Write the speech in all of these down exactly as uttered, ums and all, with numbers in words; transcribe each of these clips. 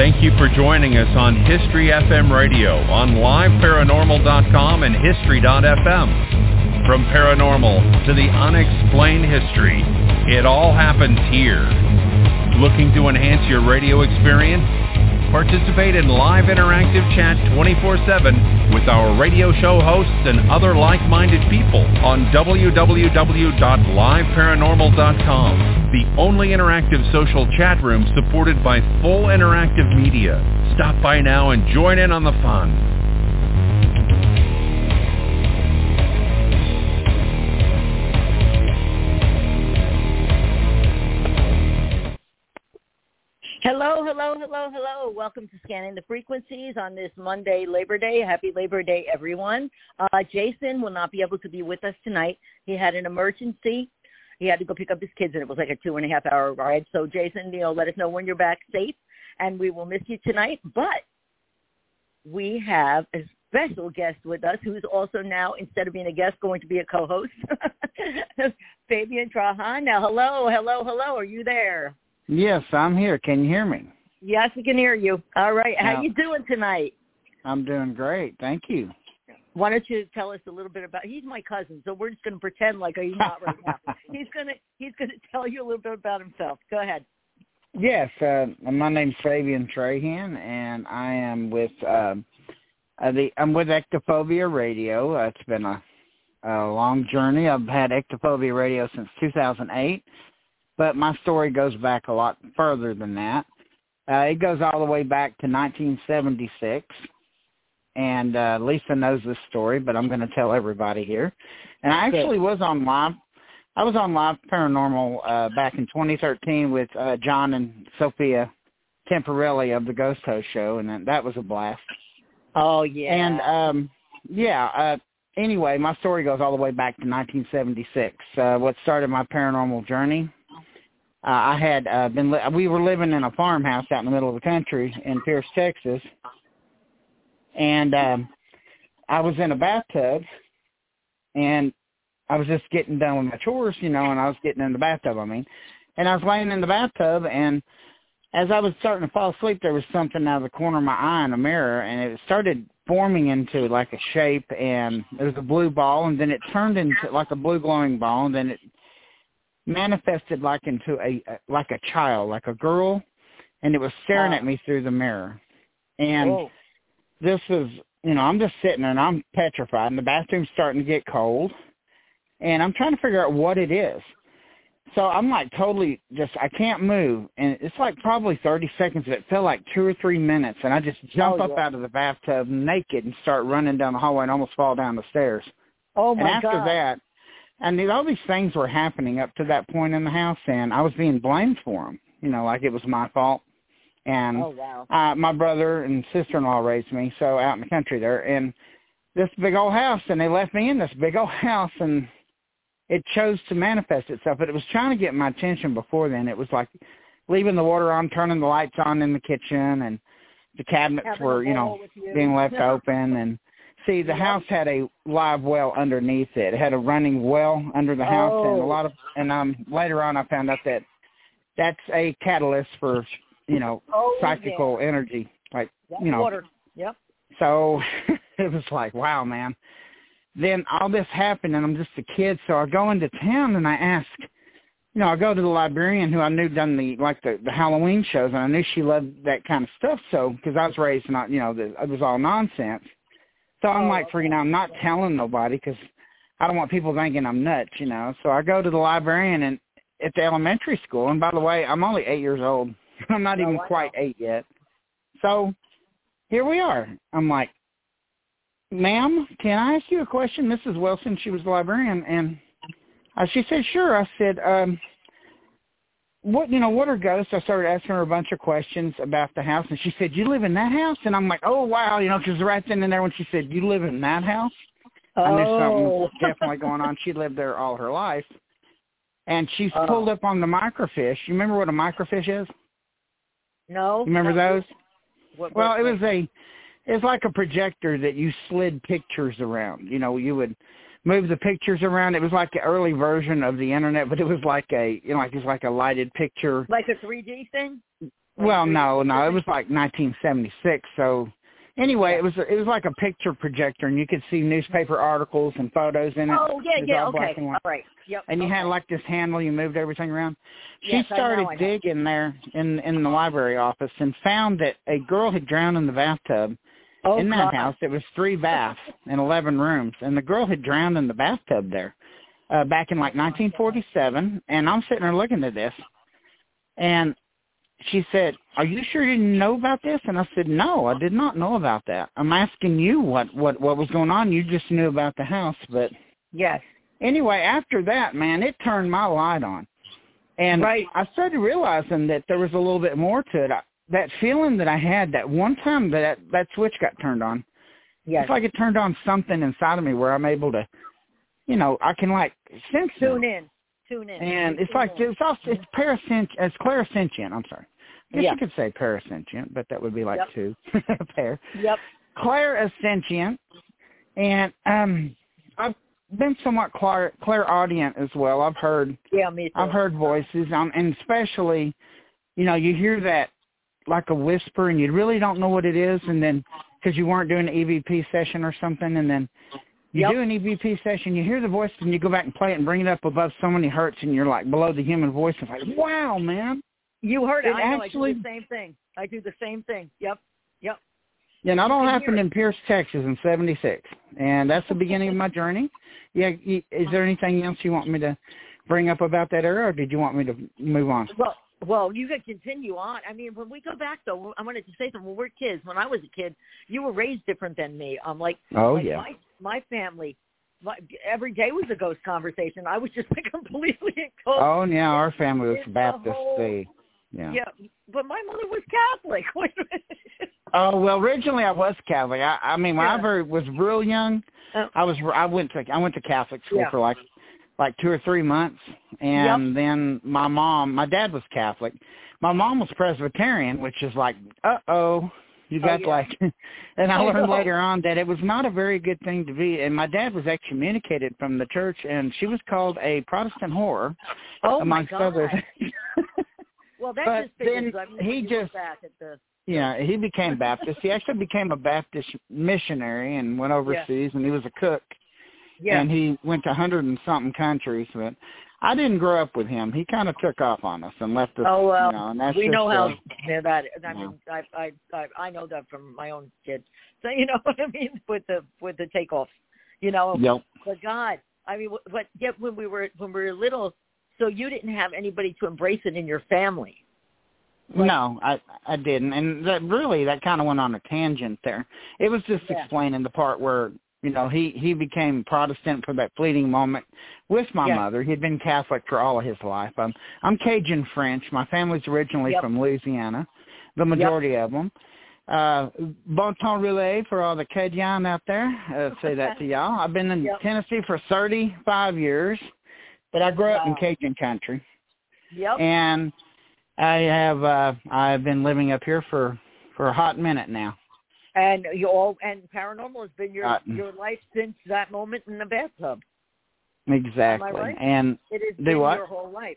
Thank you for joining us on History F M Radio on live paranormal dot com and history dot f m. From paranormal to the unexplained history, it all happens here. Looking to enhance your radio experience? Participate in live interactive chat twenty-four seven with our radio show hosts and other like-minded people on w w w dot live paranormal dot com, the only interactive social chat room supported by full interactive media. Stop by now and join in on the fun. Hello, hello, hello, hello. Welcome to Scanning the Frequencies on this Monday, Labor Day. Happy Labor Day, everyone. Uh, Jason will not be able to be with us tonight. He had an emergency. He had to go pick up his kids, and it was like a two and a half hour ride. So, Jason, you know, let us know when you're back safe, and we will miss you tonight. But we have a special guest with us who's also now, instead of being a guest, going to be a co-host, Fabian Trahan. Now, hello, hello, hello. Are you there? Yes, I'm here. Can you hear me? Yes, we can hear you. All right. How Now, you doing tonight? I'm doing great. Thank you. Why don't you tell us a little bit about? He's my cousin, so we're just going to pretend like he's not right now. He's gonna he's gonna tell you a little bit about himself. Go ahead. Yes, uh, my name's Fabian Trahan, and I am with um, uh, the I'm with Ectophobia Radio. Uh, it's been a, a long journey. I've had Ectophobia Radio since two thousand eight. But my story goes back a lot further than that. Uh, it goes all the way back to nineteen seventy-six, and uh, Lisa knows this story, but I'm going to tell everybody here. And I actually was on live. I was on Live Paranormal uh, back in twenty thirteen with uh, John and Sophia Temporelli of the Ghost Host Show, and that was a blast. Oh, yeah. And, um, yeah, uh, anyway, my story goes all the way back to nineteen seventy-six, uh, what started my paranormal journey. Uh, I had uh, been, li- we were living in a farmhouse out in the middle of the country in Pierce, Texas, and um, I was in a bathtub, and I was just getting done with my chores, you know, and I was getting in the bathtub, I mean, and I was laying in the bathtub, and as I was starting to fall asleep, there was something out of the corner of my eye in a mirror, and it started forming into like a shape, and it was a blue ball, and then it turned into like a blue glowing ball, and then it manifested like into a like a child, like a girl, and it was staring wow. at me through the mirror. And Whoa. this is, you know, I'm just sitting there and I'm petrified, and the bathroom's starting to get cold, and I'm trying to figure out what it is. So I'm like totally just, I can't move, and it's like probably thirty seconds. It felt like two or three minutes, and I just jump oh, up yeah. out of the bathtub naked and start running down the hallway and almost fall down the stairs. Oh, my and after God. that, and all these things were happening up to that point in the house, and I was being blamed for them, you know, like it was my fault. And oh, wow. uh, my brother and sister-in-law raised me, so out in the country there, and this big old house, and they left me in this big old house, and it chose to manifest itself. But it was trying to get my attention before then. It was like leaving the water on, turning the lights on in the kitchen, and the cabinets Having were, you know, you. being left open, and see, the house had a live well underneath it. It had a running well under the house, oh. and a lot of, and um, later on I found out that that's a catalyst for, you know, oh, psychical yeah. energy, like, That's you know. water. Yep. So it was like, wow, man. Then all this happened, and I'm just a kid, so I go into town, and I ask, you know, I go to the librarian who I knew done the, like, the, the Halloween shows, and I knew she loved that kind of stuff, so, because I was raised not, you know, the, it was all nonsense. So I'm oh, like okay. freaking out. I'm not telling nobody because I don't want people thinking I'm nuts, you know. So I go to the librarian and at the elementary school. And by the way, I'm only eight years old. I'm not oh, even I quite know. eight yet. So here we are. I'm like, ma'am, can I ask you a question? Missus Wilson, she was the librarian. And uh, she said, sure. I said, um, what, you know, what are ghosts? I started asking her a bunch of questions about the house, and she said, you live in that house? And I'm like, oh, wow, you know, because right then and there when she said, you live in that house? Oh. I knew something was definitely going on. She lived there all her life. And she's oh. pulled up on the microfiche. You remember what a microfiche is? No. You remember no. those? What, what, well, it what? was a, it's like a projector that you slid pictures around. You know, you would move the pictures around. It was like the early version of the internet, but it was like a, you know, like it's like a lighted picture. Like a three D thing? Well, no, no, it was like nineteen seventy-six. So anyway, yeah. it was it was like a picture projector, and you could see newspaper articles and photos in it. Oh yeah, yeah, okay, all right, yep. And you okay. had like this handle, you moved everything around. She yes, started I know, I know. digging there in in the library office and found that a girl had drowned in the bathtub. Oh, in that God. house, it was three baths and eleven rooms, and the girl had drowned in the bathtub there uh, back in like nineteen forty-seven. And I'm sitting there looking at this, and she said, "Are you sure you didn't know about this?" And I said, "No, I did not know about that. I'm asking you what what what was going on. You just knew about the house." But yes. Anyway, after that, man, it turned my light on, and right. I started realizing that there was a little bit more to it. I, that feeling that I had that one time that that switch got turned on, yes. it's like it turned on something inside of me where I'm able to, you know, I can like sense tune them. in, tune in, and tune it's like in. it's also it's parascient, it's clairsentient. I'm sorry, I guess yeah. you could say parasentient, but that would be like yep. two pair. Yep. Clairsentient, and um, I've been somewhat clair clairaudient as well. I've heard, yeah, me too. I've heard voices, um, and especially, you know, you hear that like a whisper, and you really don't know what it is, and then because you weren't doing an E V P session or something, and then you yep. do an E V P session, you hear the voice, and you go back and play it and bring it up above so many hertz, and you're like below the human voice. It's like, wow, man. You heard it. it I know. actually, I do the same thing. I do the same thing. Yep. Yep. Yeah, and that all happened in Pierce, Texas in seventy-six, and that's the beginning of my journey. Yeah, is there anything else you want me to bring up about that era, or did you want me to move on? Well, well, you can continue on. I mean, when we go back, though, I wanted to say something. When we're kids, when I was a kid, you were raised different than me. Um, like, oh, like yeah. my, my family, my, every day was a ghost conversation. I was just completely ghost. Oh, yeah, our family was it's Baptist. Whole, they, yeah. yeah, but my mother was Catholic. Oh, well, originally I was Catholic. I, I mean, when yeah. I very, was real young, uh, I was I went to I went to Catholic school yeah. for like like two or three months, and yep. then my mom, my dad was Catholic. My mom was Presbyterian, which is like, uh oh, you got oh, yeah. like, and I oh, learned no. later on that it was not a very good thing to be. And my dad was excommunicated from the church, and she was called a Protestant whore, oh, amongst my God. other things. Well, that but just figures, then I mean, he just. Back at the, Yeah, he became Baptist. He actually became a Baptist missionary and went overseas, yeah. and he was a cook. Yeah. And he went to a hundred and something countries. But I didn't grow up with him. He kind of took off on us and left us. Oh well, you know, and that's we just, know how uh, yeah, that. I yeah. mean, I, I I I know that from my own kids. So you know what I mean with the with the takeoffs. You know. Yep. But God, I mean, but yet when we were when we were little, so you didn't have anybody to embrace it in your family. Like, no, I I didn't, and that really that kind of went on a tangent there. It was just yeah. explaining the part where you know he he became Protestant for that fleeting moment with my yeah. mother. He'd been Catholic for all of his life. I'm I'm Cajun French. My family's originally yep. from Louisiana, the majority yep. of them. Uh, bon temps relais for all the Cajun out there. Uh, say that to y'all. I've been in yep. Tennessee for thirty-five years, but I grew wow. up in Cajun country. Yep. And I have uh I've been living up here for for a hot minute now. And you all and paranormal has been your uh, your life since that moment in the bathtub. Exactly. Am I right? And it has do been what? your whole life.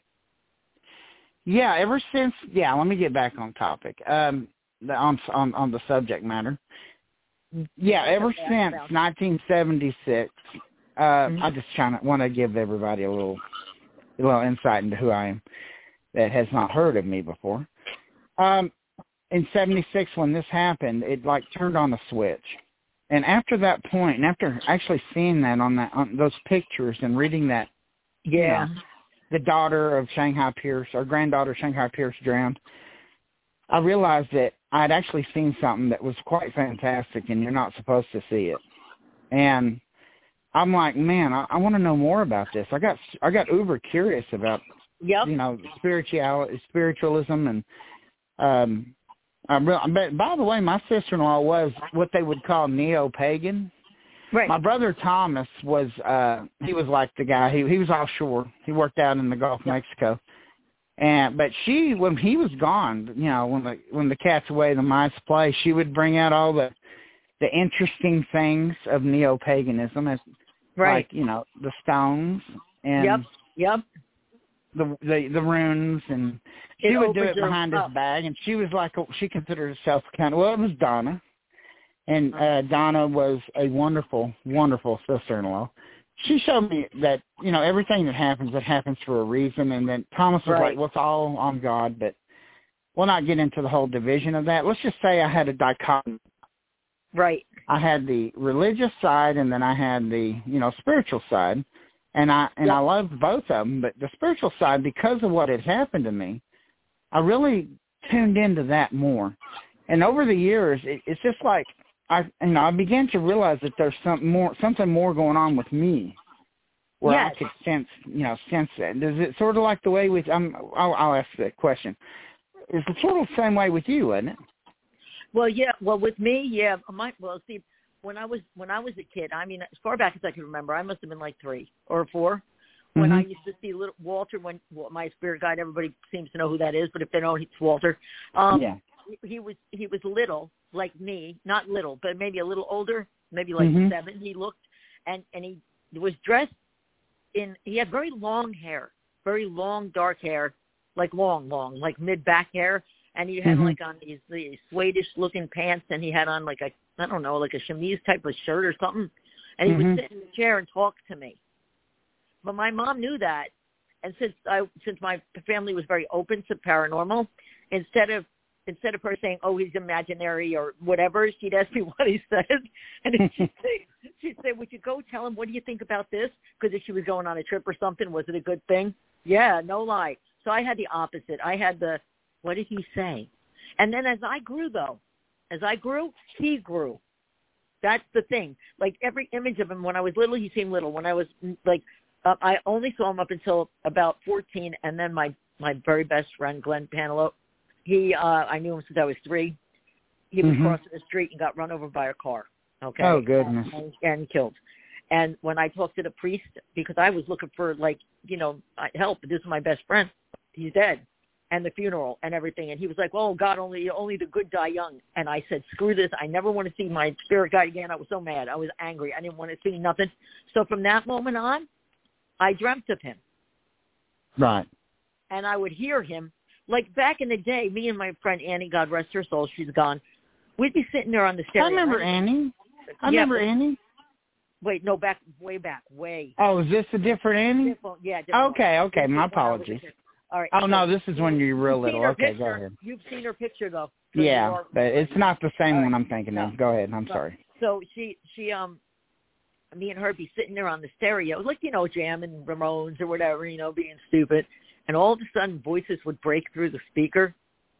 Yeah, ever since yeah, let me get back on topic. Um the, on on on the subject matter. Yeah, ever since nineteen seventy-six, uh mm-hmm. I just trying to want to give everybody a little a little insight into who I am that has not heard of me before. Um, in seventy-six, when this happened, it like turned on a switch. And after that point, and after actually seeing that on that on those pictures and reading that, yeah, you know, the daughter of Shanghai Pierce, or granddaughter of Shanghai Pierce drowned, I realized that I'd actually seen something that was quite fantastic, and you're not supposed to see it. And I'm like, man, I, I want to know more about this. I got I got uber curious about. Yep. You know, spirituality, spiritualism, and um, I re- but by the way, my sister-in-law was what they would call neo-pagan. Right. My brother Thomas was, uh, he was like the guy. He he was offshore. He worked out in the Gulf of yep. Mexico, and but she, when he was gone, you know, when the when the cat's away, the mice play, she would bring out all the the interesting things of neo-paganism, as right. like you know the stones and yep, yep. the the, the runes, and she It would do it opens her behind his up. back. And she was like, she considered herself kind of, well, it was Donna. And uh, Donna was a wonderful, wonderful sister-in-law. She showed me that, you know, everything that happens, it happens for a reason. And then Thomas was Right. like, well, it's all on God, but we'll not get into the whole division of that. Let's just say I had a dichotomy. Right. I had the religious side, and then I had the, you know, spiritual side. And I and Yep. I loved both of them. But the spiritual side, because of what had happened to me, I really tuned into that more. And over the years, it, it's just like, I, you know, I began to realize that there's some more, something more going on with me, where Yes. I could sense, you know, sense that. Does it sort of like the way with? I'm, I'll, I'll ask that question. It's the sort of the same way with you, isn't it? Well, yeah. Well, with me, yeah. My well, see, when I was when I was a kid, I mean, as far back as I can remember, I must have been like three or four. When Mm-hmm. I used to see little Walter, when well, my spirit guide, everybody seems to know who that is, but if they don't, it's Walter. Um, Yeah. He, he was he was little, like me, not little, but maybe a little older, maybe like Mhm. seven. He looked, and and he was dressed in. He had very long hair, very long dark hair, like long, long, like mid back hair, and he had Mhm. like on these these Swedish looking pants, and he had on like a I don't know, like a chemise type of shirt or something, and he Mhm. would sit in the chair and talk to me. But my mom knew that, and since I since my family was very open to paranormal, instead of instead of her saying, "Oh, he's imaginary" or whatever, she'd ask me what he said, and then she'd say, she'd say, "Would you go tell him? What do you think about this?" Because if she was going on a trip or something, was it a good thing? Yeah, no lie. So I had the opposite. I had the, "What did he say?" And then as I grew, though, as I grew, he grew. That's the thing. Like every image of him when I was little, he seemed little. When I was like, uh, I only saw him up until about fourteen, and then my my very best friend Glenn Panelope. He, uh, I knew him since I was three. He was Mhm. crossing the street and got run over by a car. Okay. Oh, goodness. And, and killed. And when I talked to the priest, because I was looking for like, you know, help. This is my best friend. He's dead. And the funeral and everything. And he was like, "Oh God, only, only the good die young." And I said, "Screw this. I never want to see my spirit guide again." I was so mad. I was angry. I didn't want to see nothing. So from that moment on, I dreamt of him. Right. And I would hear him. Like back in the day, me and my friend Annie, God rest her soul, she's gone. We'd be sitting there on the stereo. I remember Annie. I Yeah, remember but- Annie. Wait, no, back, way back, way. Oh, is this a different Annie? Different, yeah, different Okay, one. okay. This My is when I was a apologies. kid. All right. Oh, so no, this is when you're real you've seen little. her Okay, picture. go ahead. You've seen her picture, though. So you Yeah, are- but it's not the same All one right. I'm thinking No. of. Go ahead. I'm No. sorry. So she, she, um, me and her be sitting there on the stereo, like, you know, jamming Ramones or whatever, you know, being stupid. And all of a sudden, voices would break through the speaker.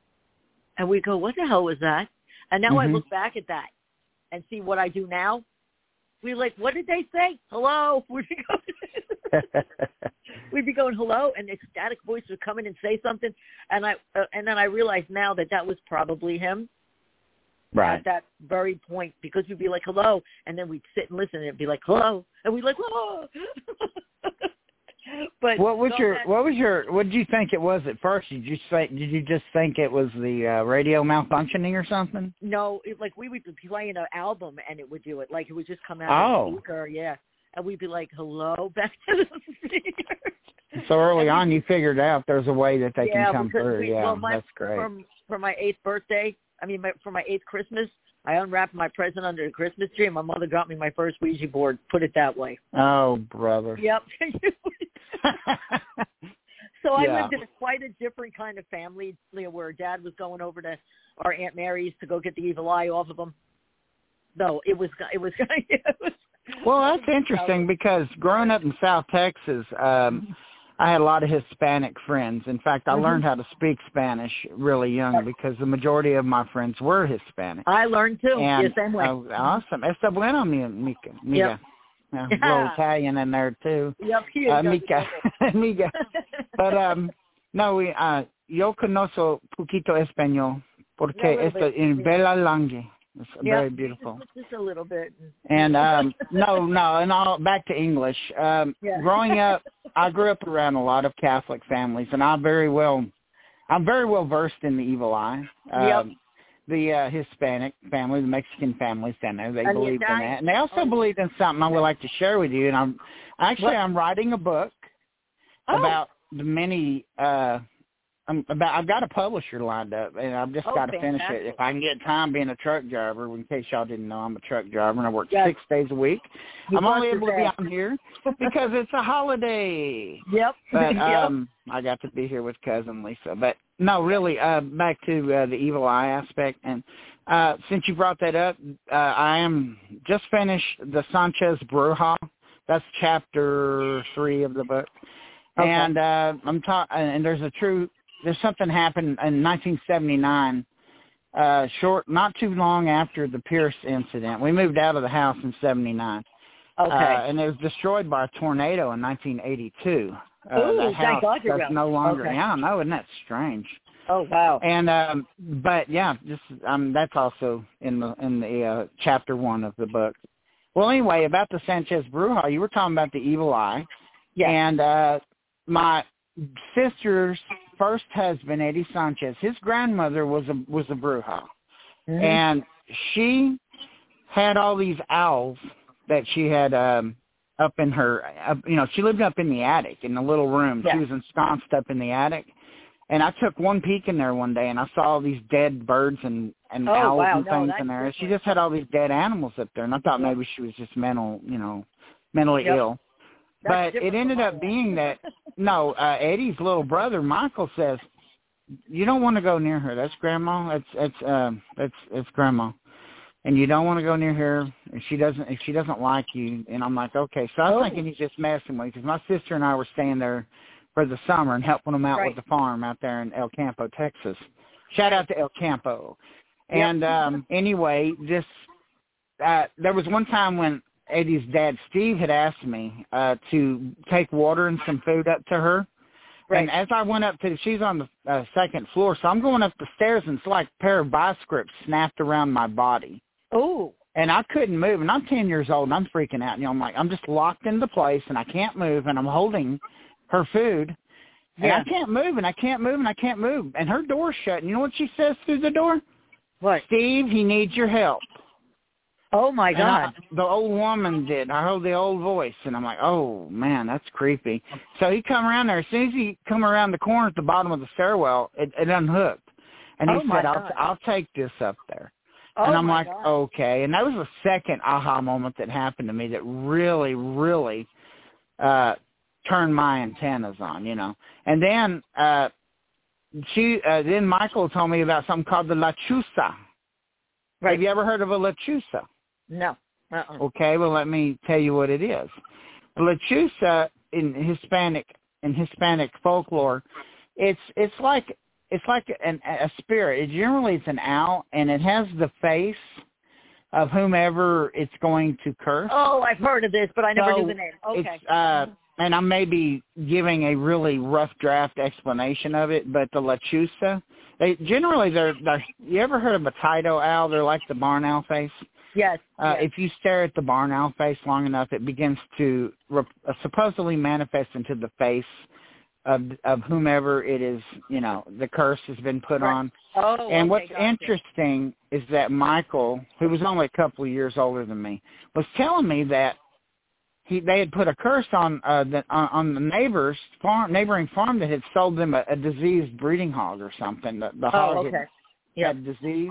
And we go, "What the hell was that?" And now I Mhm. look back at that and see what I do now. We like, "What did they say? Hello?" We'd be going, we'd be going hello, and the ecstatic voice would come in and say something. And I, uh, and then I realized now that that was probably him. Right. At that very point, because we'd be like, "Hello," and then we'd sit and listen, and it'd be like, "Hello," and we'd like, "Whoa." But What was so your that- What was your What did you think it was at first? Did you say Did you just think it was the uh, radio malfunctioning or something? No, it, like we would be playing an album, and it would do it. Like it would just come out Oh. of the speaker, yeah. And we'd be like, "Hello," back to the speaker. So early And on, you figured out there's a way that they yeah, can come because through. we, Yeah, well, my, that's great. For, for my eighth birthday, I mean, my, for my eighth Christmas, I unwrapped my present under the Christmas tree, and my mother got me my first Ouija board. Put it that way. Oh, brother. Yep. So I Yeah. lived in a, quite a different kind of family, you know, where Dad was going over to our Aunt Mary's to go get the evil eye off of them. No, it was it was. It was Well, that's interesting because growing up in South Texas, um, I had a lot of Hispanic friends. In fact, I Mhm. learned how to speak Spanish really young because the majority of my friends were Hispanic. I learned too. And, the same way. Oh, awesome. Está bueno, mi Mica. Mica. Yep. Yeah, a little Italian in there too. Yep. He Uh, does Mica. it. Mica. But um, no, we, uh, yo conozco poquito español porque A little esto bit, en yeah. bella langue. It's Yeah. very beautiful. Just a little bit. And um no, no, and all back to English. Um Yeah. growing up I grew up around a lot of Catholic families and I very well I'm very well versed in the evil eye. Um Yep. the uh Hispanic family, the Mexican families down there, they And the believe in Italian- that. And they also oh. believe in something I would like to share with you and I'm actually What? I'm writing a book Oh. about the many. Uh, I'm about. I've got a publisher lined up, and I've just Oh, got to finish fantastic. it. If I can get time being a truck driver, in case y'all didn't know, I'm a truck driver, and I work Yes. six days a week. You I'm only busted able to be that. on here because it's a holiday. Yep. But yep. um, I got to be here with cousin Lisa. But no, really, uh, back to uh, the evil eye aspect. And uh, since you brought that up, uh, I am just finished the Sanchez Bruja. That's chapter three of the book. Okay. And uh, I'm ta- and there's a true. There's something happened in nineteen seventy-nine, uh, short, not too long after the Pierce incident. We moved out of the house in seventy-nine. Okay. Uh, and it was destroyed by a tornado in nineteen eighty-two. Uh, Ooh, the thank house God you're that's around. no longer. Okay. Yeah, I know, isn't that strange? Oh, wow. And um, but yeah, just um, that's also in the in the uh, chapter one of the book. Well, anyway, about the Sanchez Bruja, you were talking about the evil eye. Yeah. And uh, my sister's first husband, Eddie Sanchez, his grandmother was a was a Bruja, Mm-hmm. and she had all these owls that she had um, up in her. Uh, you know, she lived up in the attic in the little room. Yeah. She was ensconced up in the attic, and I took one peek in there one day, and I saw all these dead birds and and Oh, owls wow. and No, things that's in there. And she different. just had all these dead animals up there, and I thought Yep. maybe she was just mental, you know, mentally Yep. ill. That's But different it ended from up my being life. that, no, uh, Eddie's little brother, Michael, says, you don't want to go near her. That's Grandma. It's, it's, um, it's, it's Grandma. And you don't want to go near her if she doesn't, if she doesn't like you. And I'm like, okay. So I was Oh. thinking he's just messing with me because my sister and I were staying there for the summer and helping them out Right. with the farm out there in El Campo, Texas. Shout out to El Campo. Yep. And um, anyway, this, uh, there was one time when Eddie's dad, Steve, had asked me uh, to take water and some food up to her. Right. And as I went up to, she's on the uh, second floor, so I'm going up the stairs, and it's like a pair of vice grips snapped around my body. Oh. And I couldn't move, and I'm ten years old, and I'm freaking out. You know, I'm like, I'm just locked into place, and I can't move, and I'm holding her food. And Yeah. I can't move, and I can't move, and I can't move. And her door's shut. And you know what she says through the door? What? Steve, he needs your help. Oh, my And God. I, the old woman did. I heard the old voice, and I'm like, oh, man, that's creepy. So he come around there. As soon as he come around the corner at the bottom of the stairwell, it, it unhooked. And he Oh, my said, I'll, God. I'll take this up there. Oh, and I'm my like, God. okay. And that was the second aha moment that happened to me that really, really uh, turned my antennas on, you know. And then uh, she, uh, then Michael told me about something called the lechuza. Right. Have you ever heard of a lechuza? No. Uh-uh. Okay, well, let me tell you what it is. Lechuza in Hispanic in Hispanic folklore, it's it's like it's like an, a spirit. It generally it's an owl, and it has the face of whomever it's going to curse. Oh, I've heard of this, but I never So knew the name. Okay. It's, uh, and I may be giving a really rough draft explanation of it, but the lechuza, they generally they're, they're. You ever heard of a Tido owl? They're like the barn owl face. Yes. Uh, yes. If you stare at the barn owl face long enough, it begins to rep- uh, supposedly manifest into the face of of whomever it is, you know, the curse has been put Right. on. Oh, And okay, what's gotcha. interesting is that Michael, who was only a couple of years older than me, was telling me that he they had put a curse on uh, the on, on the neighbor's farm, neighboring farm that had sold them a, a diseased breeding hog or something. The, the hog Oh, had, okay. Yeah. had disease.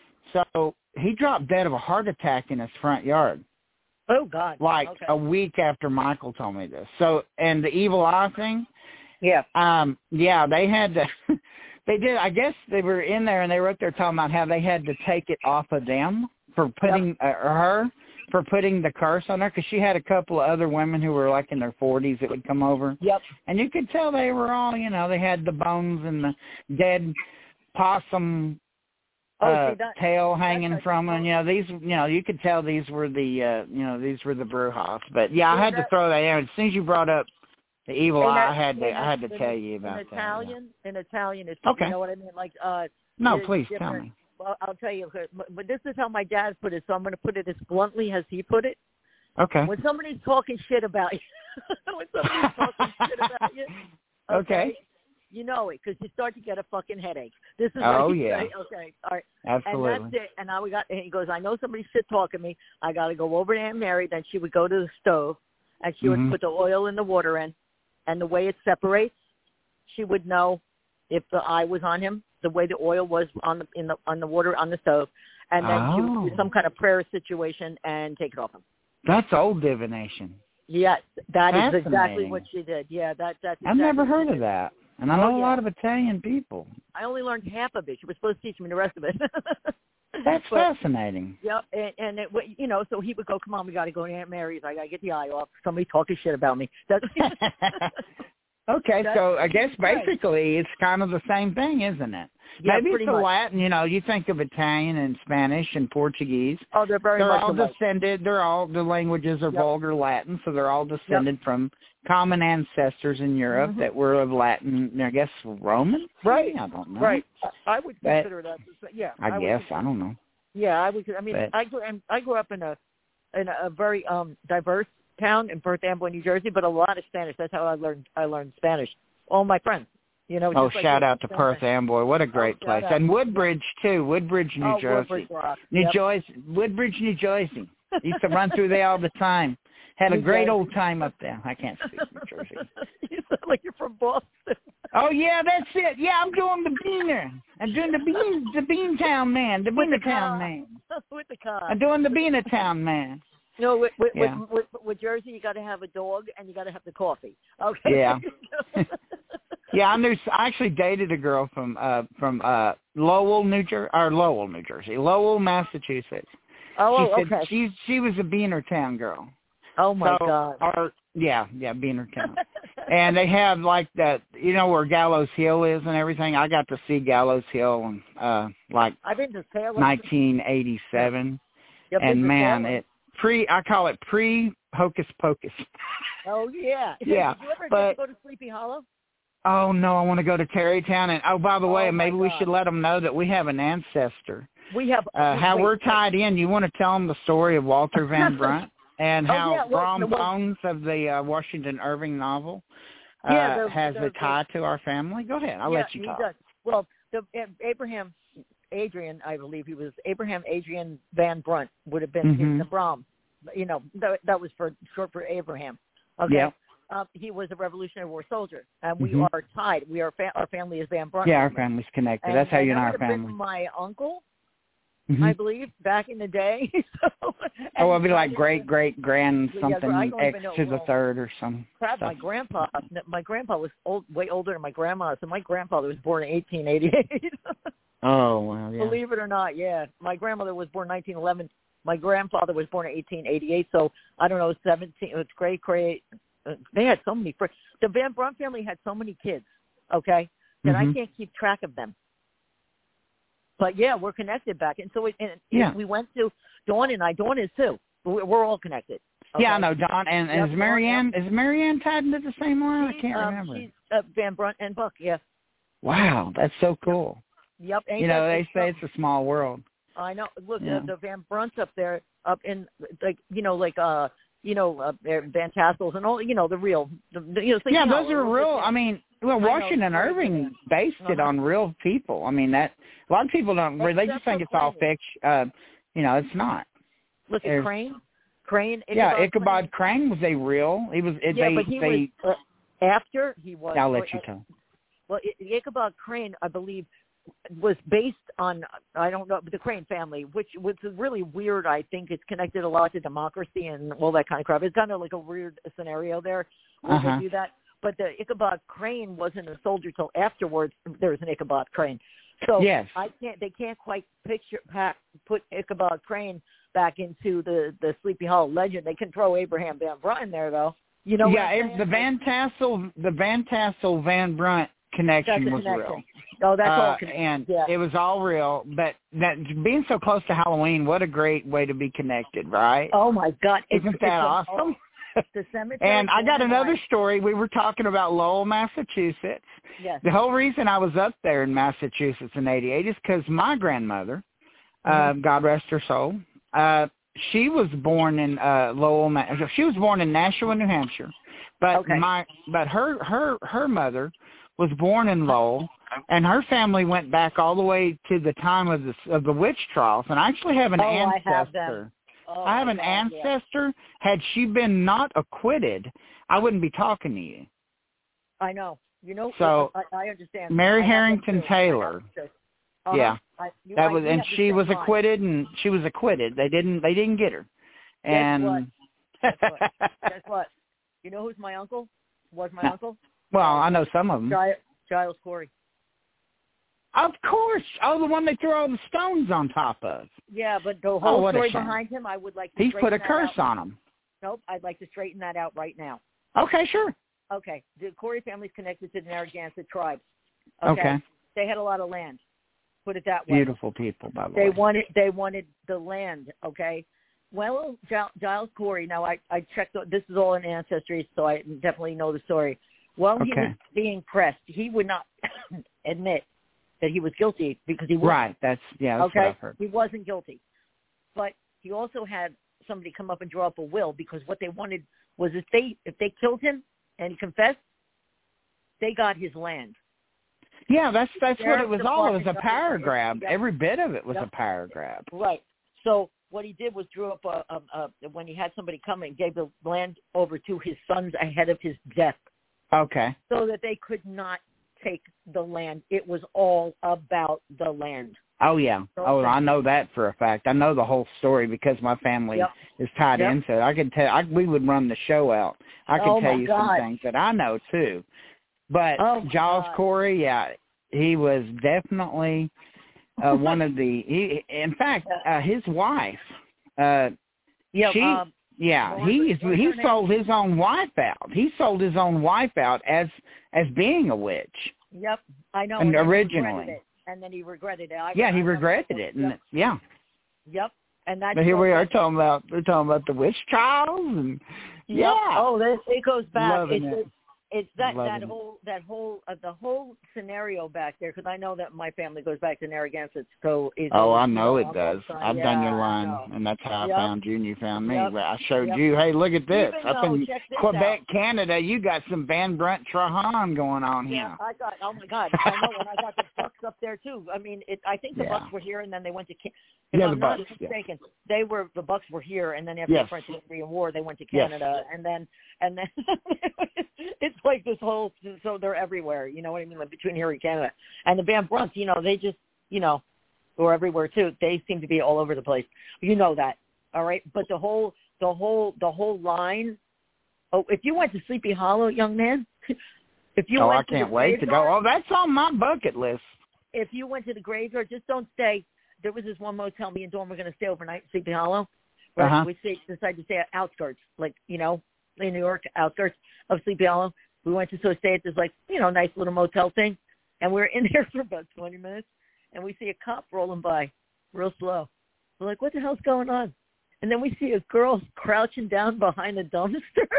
So he dropped dead of a heart attack in his front yard, Oh, God. like okay. a week after Michael told me this. So, and the evil eye thing, Yeah. um, yeah, they had to, they did, I guess they were in there and they were up there talking about how they had to take it off of them for putting, uh, her, for putting the curse on her, because she had a couple of other women who were like in their forties that would come over. Yep. And you could tell they were all, you know, they had the bones and the dead possum Oh, uh, see, that, tail hanging that's from them. You know, these, you know, you could tell these were the, uh, you know, these were the Brujas. But yeah, I Yeah, had to that- throw that in. As soon as you brought up the evil In eye, that- I had to, in I had to in- tell you in about Italian, that. In Italian, it's, Okay. you know what I mean? Like, uh, No, it's please tell different. me. Well, I'll tell you, but but this is how my dad put it, so I'm going to put it as bluntly as he put it. Okay. When somebody's talking shit about you, when somebody's talking shit about you, Okay. you know it because you start to get a fucking headache. This is Oh, what he yeah. say. Okay, all right. Absolutely. And that's it. And now we got. And he goes, I know somebody's shit talking me. I got to go over to Aunt Mary. Then she would go to the stove, and she Mhm. would put the oil in the water in, and the way it separates, she would know if the eye was on him, the way the oil was on the in the on the water on the stove, and then oh. she would do some kind of prayer situation and take it off him. That's old divination. Yes, that is exactly what she did. Yeah, that that's. Exactly I've never heard of that, and I know oh, yeah. a lot of Italian people. I only learned half of it. She was supposed to teach me the rest of it. That's but, fascinating. Yeah, and, and it, you know, so he would go, "Come on, we got to go to Aunt Mary's. I got to get the eye off. Somebody talking shit about me." That's, okay, that's, so I guess basically it's kind of the same thing, isn't it? Yeah, Maybe it's the much. Latin. You know, you think of Italian and Spanish and Portuguese. Oh, they're very they're much all alike. descended. They're all the languages are Yep. vulgar Latin, so they're all descended yep. from common ancestors in Europe mm-hmm. that were of Latin. I guess Roman. Right. I don't know. Right. I would but, consider that. Yeah. I, I guess would, I don't know. Yeah, I would. I mean, but, I grew. I grew up in a in a very um diverse town in Perth Amboy, New Jersey, but a lot of Spanish. That's how I learned. I learned Spanish. All my friends. You know, oh, just shout like out to Perth Amboy. What a great oh, place. And Woodbridge, too. Woodbridge, New oh, Jersey. Woodbridge, wow. New yep. Jersey. Woodbridge, New Jersey. Used to run through there all the time. Had a New great Jersey. old time up there. I can't speak New Jersey. You sound like you're from Boston. Oh, yeah, that's it. Yeah, I'm doing the Beaner. I'm doing the Bean, the Beantown man, the Beanertown man. With the car. I'm doing the Beanertown man. You know, with, with, yeah. with, with, with Jersey, you got to have a dog and you got to have the coffee. Okay. Yeah. Yeah, I knew. I actually dated a girl from uh from uh Lowell, New Jersey, or Lowell, New Jersey, Lowell, Massachusetts. Oh, she said okay. She she was a Beanertown girl. Oh my so, God. Or, yeah, yeah, Beanertown. And they have like that, you know where Gallows Hill is and everything. I got to see Gallows Hill in uh like I've been to Salem. nineteen eighty-seven. Yep, and man, Salem. it pre I call it pre Hocus Pocus. Oh yeah. Yeah. Did you ever but, go to Sleepy Hollow? Oh, no, I want to go to Tarrytown. And, oh, by the way, oh, maybe we God. should let them know that we have an ancestor. We have. Uh, how wait, we're tied in. You want to tell them the story of Walter Van Brunt and oh, how yeah, well, Brom well, Bones of the uh, Washington Irving novel uh, yeah, the, has the, a tie to our family? Go ahead. I'll yeah, let you talk. He does. Well, the, Abraham, Adrian, I believe he was, Abraham Adrian Van Brunt would have been mm-hmm. the Brom. You know, that, that was for short for Abraham. Okay. Yep. Um, he was a Revolutionary War soldier, and we mm-hmm. are tied. We are fa- our family is Van Brunt. Yeah, our family's connected. And, That's how you and our would have family. been my uncle, mm-hmm. I believe, back in the day. so, oh, it'd be like great, great, grand something yeah, X know, to the well, third or some crap, stuff. my grandpa, my grandpa was old, way older than my grandma, so my grandfather was born in eighteen eighty-eight. Oh, well, yeah. Believe it or not, yeah. My grandmother was born in nineteen eleven. My grandfather was born in eighteen eighty-eight, so I don't know, seventeen, it's great, great. Uh, they had so many friends. The Van Brunt family had so many kids, okay, that mm-hmm. I can't keep track of them. But, yeah, we're connected back. And so we, and yeah. we went to Dawn and I. Dawn is, too. We're, we're all connected. Okay? Yeah, I know, Don. And, and yep, is Marianne, yep. is Marianne tied into the same line? She's, I can't um, remember. She's uh, Van Brunt and Buck, yeah. Wow, that's so cool. Yep. You know, they say it's a small world. I know. Look, yeah. the, the Van Brunts up there, up in, like, you know, like, uh, you know, uh, Van Tassels and all, you know, the real, the, the, you know, yeah, you those know, are real. I mean, well, Washington Irving based it uh-huh. on real people. I mean, that a lot of people don't. That's, they just think it's all fiction. Uh, you know, it's not. Look at Crane. Crane. Ichabod yeah, Ichabod Crane. Crane was a real. He was. It, yeah, they, but he they, was uh, after he was. I'll let or, you tell. Well, Ichabod Crane, I believe, was based on, I don't know, the Crane family, which was really weird. I think it's connected a lot to democracy and all that kind of crap. It's kind of like a weird scenario there where uh-huh. they do that. But the Ichabod Crane wasn't a soldier till afterwards. There was an Ichabod Crane. So yes. I can't, they can't quite picture, put Ichabod Crane back into the, the Sleepy Hollow legend. They can throw Abraham Van Brunt in there, though. You know yeah, what I'm the Van Tassel, the Van Tassel Van Brunt connection was connection. real. Oh, that's uh, all. And yeah. it was all real. But that being so close to Halloween, what a great way to be connected, right? Oh, my God. Isn't it's, that it's awesome? A, the cemetery. And I got another story. We were talking about Lowell, Massachusetts. Yes. The whole reason I was up there in Massachusetts in eighty-eight is because my grandmother, mm-hmm. uh, God rest her soul, uh, she was born in uh, Lowell. She was born in Nashua, New Hampshire, but okay. my but her her her mother was born in Lowell, and her family went back all the way to the time of the of the witch trials. And I actually have an oh, ancestor. I have them. Oh, I have an God, ancestor. Yeah. Had she been not acquitted, I wouldn't be talking to you. I know. You know, so I, I understand. Mary I Harrington Taylor. Uh-huh. Yeah, I, you, that I, was, and she was line. acquitted, and she was acquitted. They didn't, they didn't get her. And guess what? Guess what? Guess what? You know who's my uncle? Was my no. uncle? Well, I know some of them. Giles, Giles Corey. Of course. Oh, the one they threw all the stones on top of. Yeah, but the whole oh, story behind him, I would like to. He's put a curse out. on him. Nope, I'd like to straighten that out right now. Okay, sure. Okay, the Corey family's connected to the Narragansett tribes. Okay. okay. They had a lot of land. Put it that way. Beautiful people, by the they way. They wanted they wanted the land, okay? Well, Giles Corey, now I, I checked, this is all in Ancestry, so I definitely know the story. While okay. he was being pressed, he would not admit that he was guilty because he wasn't. Right, that's, yeah, that's okay? what I've heard. He wasn't guilty. But he also had somebody come up and draw up a will because what they wanted was if they if they killed him and he confessed, they got his land. Yeah, that's that's what it was all. It was a power grab. Every bit of it was yep. a power grab. Right. So what he did was drew up a, a, a when he had somebody come and gave the land over to his sons ahead of his death. Okay. So that they could not take the land. It was all about the land. Oh yeah. So oh, I know that for a fact. I know the whole story because my family yep. is tied yep. into it. I could tell. I, we would run the show out. I could oh tell you God. some things that I know too. But oh Giles Corey, yeah, he was definitely uh, one of the. He, in fact, uh, his wife. Uh, yeah. She, um, yeah. Lauren, He he sold name? his own wife out. He sold his own wife out as as being a witch. Yep, I know. And, and originally. It, and then he regretted it. I, yeah, he I regretted it. And yep. yeah. Yep. And that's but here we are that. talking about we're talking about the witch trials and yep. yeah. Oh, this, it goes back. Loving it's, it. It's that Loving that whole that whole uh, the whole scenario back there because I know that my family goes back to Narragansett. So it's oh, I know, know it does. I've yeah, done your line, and that's how yep. I found you, and you found me. Yep. I showed yep. you, hey, look at this. Even Up though, in this Quebec, out. Canada, you got some Van Brunt Trahan going on yeah, here. I got. Oh my God, I know, and I got the Bucks up there too. I mean, it, I think the yeah. Bucks were here, and then they went to. If yeah, I'm the not Bucks. mistaken, Yeah. they were the Bucks were here, and then after yes. the French and Korean War, they went to Canada, yes. and then and then it's like this whole. So they're everywhere, you know what I mean, like between here and Canada. And the Van Brunts, you know, they just, you know, were everywhere too. They seem to be all over the place. You know that, all right? But the whole, the whole, the whole line. Oh, if you went to Sleepy Hollow, young man, if you oh, went I to can't the wait to go. Oh, that's on my bucket list. If you went to the graveyard, just don't stay. There was this one motel. Me and Dawn were going to stay overnight in Sleepy Hollow. Right? Uh-huh. We stayed, decided to stay at outskirts, like you know, in New York, outskirts of Sleepy Hollow. We went to so stay at this, like, you know, nice little motel thing. And we were in there for about twenty minutes. And we see a cop rolling by real slow. We're like, what the hell's going on? And then we see a girl crouching down behind a dumpster.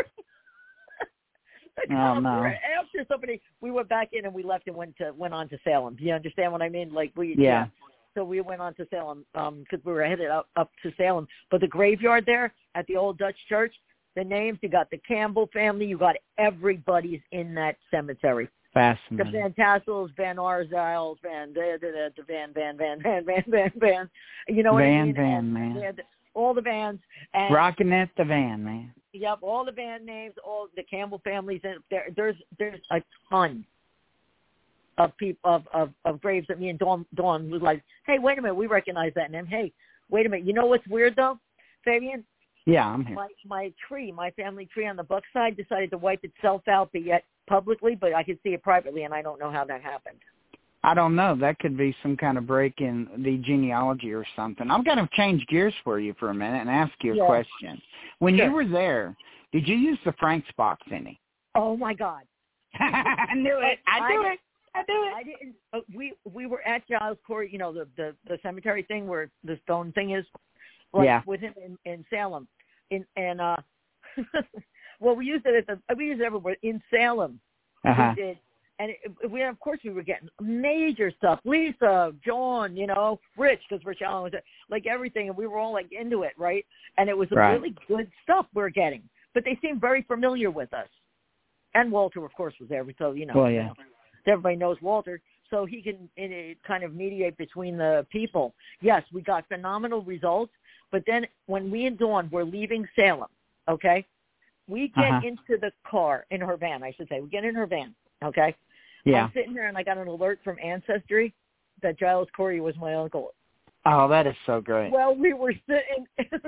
the oh, no. After somebody, we went back in and we left and went to went on to Salem. Do you understand what I mean? Like we, yeah. yeah. So we went on to Salem because um, we were headed up, up to Salem. But the graveyard there at the old Dutch church, the names, you got the Campbell family, you got everybody's in that cemetery. Fascinating. The Van Tassels, Van Arzyles, Van, da, da, da, da, Van, Van, Van, Van, Van, Van, Van. You know what Van, I mean? Van, and, man. and all the Vans. And, Rocking at the Van, man. Yep, all the Van names, all the Campbell families. And there, there's there's a ton of people of, of, of graves that me and Dawn, Dawn was like, hey, wait a minute, we recognize that name. Hey, wait a minute. You know what's weird though, Fabian? Yeah, I'm here. My, my tree, my family tree on the Buck side decided to wipe itself out, but yet publicly, but I could see it privately, and I don't know how that happened. I don't know. That could be some kind of break in the genealogy or something. I'm going to change gears for you for a minute and ask you a yeah. question. When sure. you were there, did you use the Frank's box any? Oh, my God. I knew it. I knew it. I knew it. I didn't. Uh, we we were at Giles Corey, you know, the, the, the cemetery thing where the stone thing is. Like, yeah. With him in, in Salem. In, and, uh, well, we used it at the, we used it everywhere. In Salem, uh-huh. we did. And it, we, of course, we were getting major stuff. Lisa, John, you know, Rich, because Rich Allen was there, like everything. And we were all, like, into it, right? And it was right. really good stuff we we're getting. But they seemed very familiar with us. And Walter, of course, was there. So, you know, well, yeah. you know, everybody knows Walter. So he can it, it kind of mediate between the people. Yes, we got phenomenal results. But then when we and Dawn were leaving Salem, okay, we get uh-huh. into the car, in her van, I should say. We get in her van, okay? Yeah. I'm sitting there and I got an alert from Ancestry that Giles Corey was my uncle. Oh, that is so great. Well, we were sitting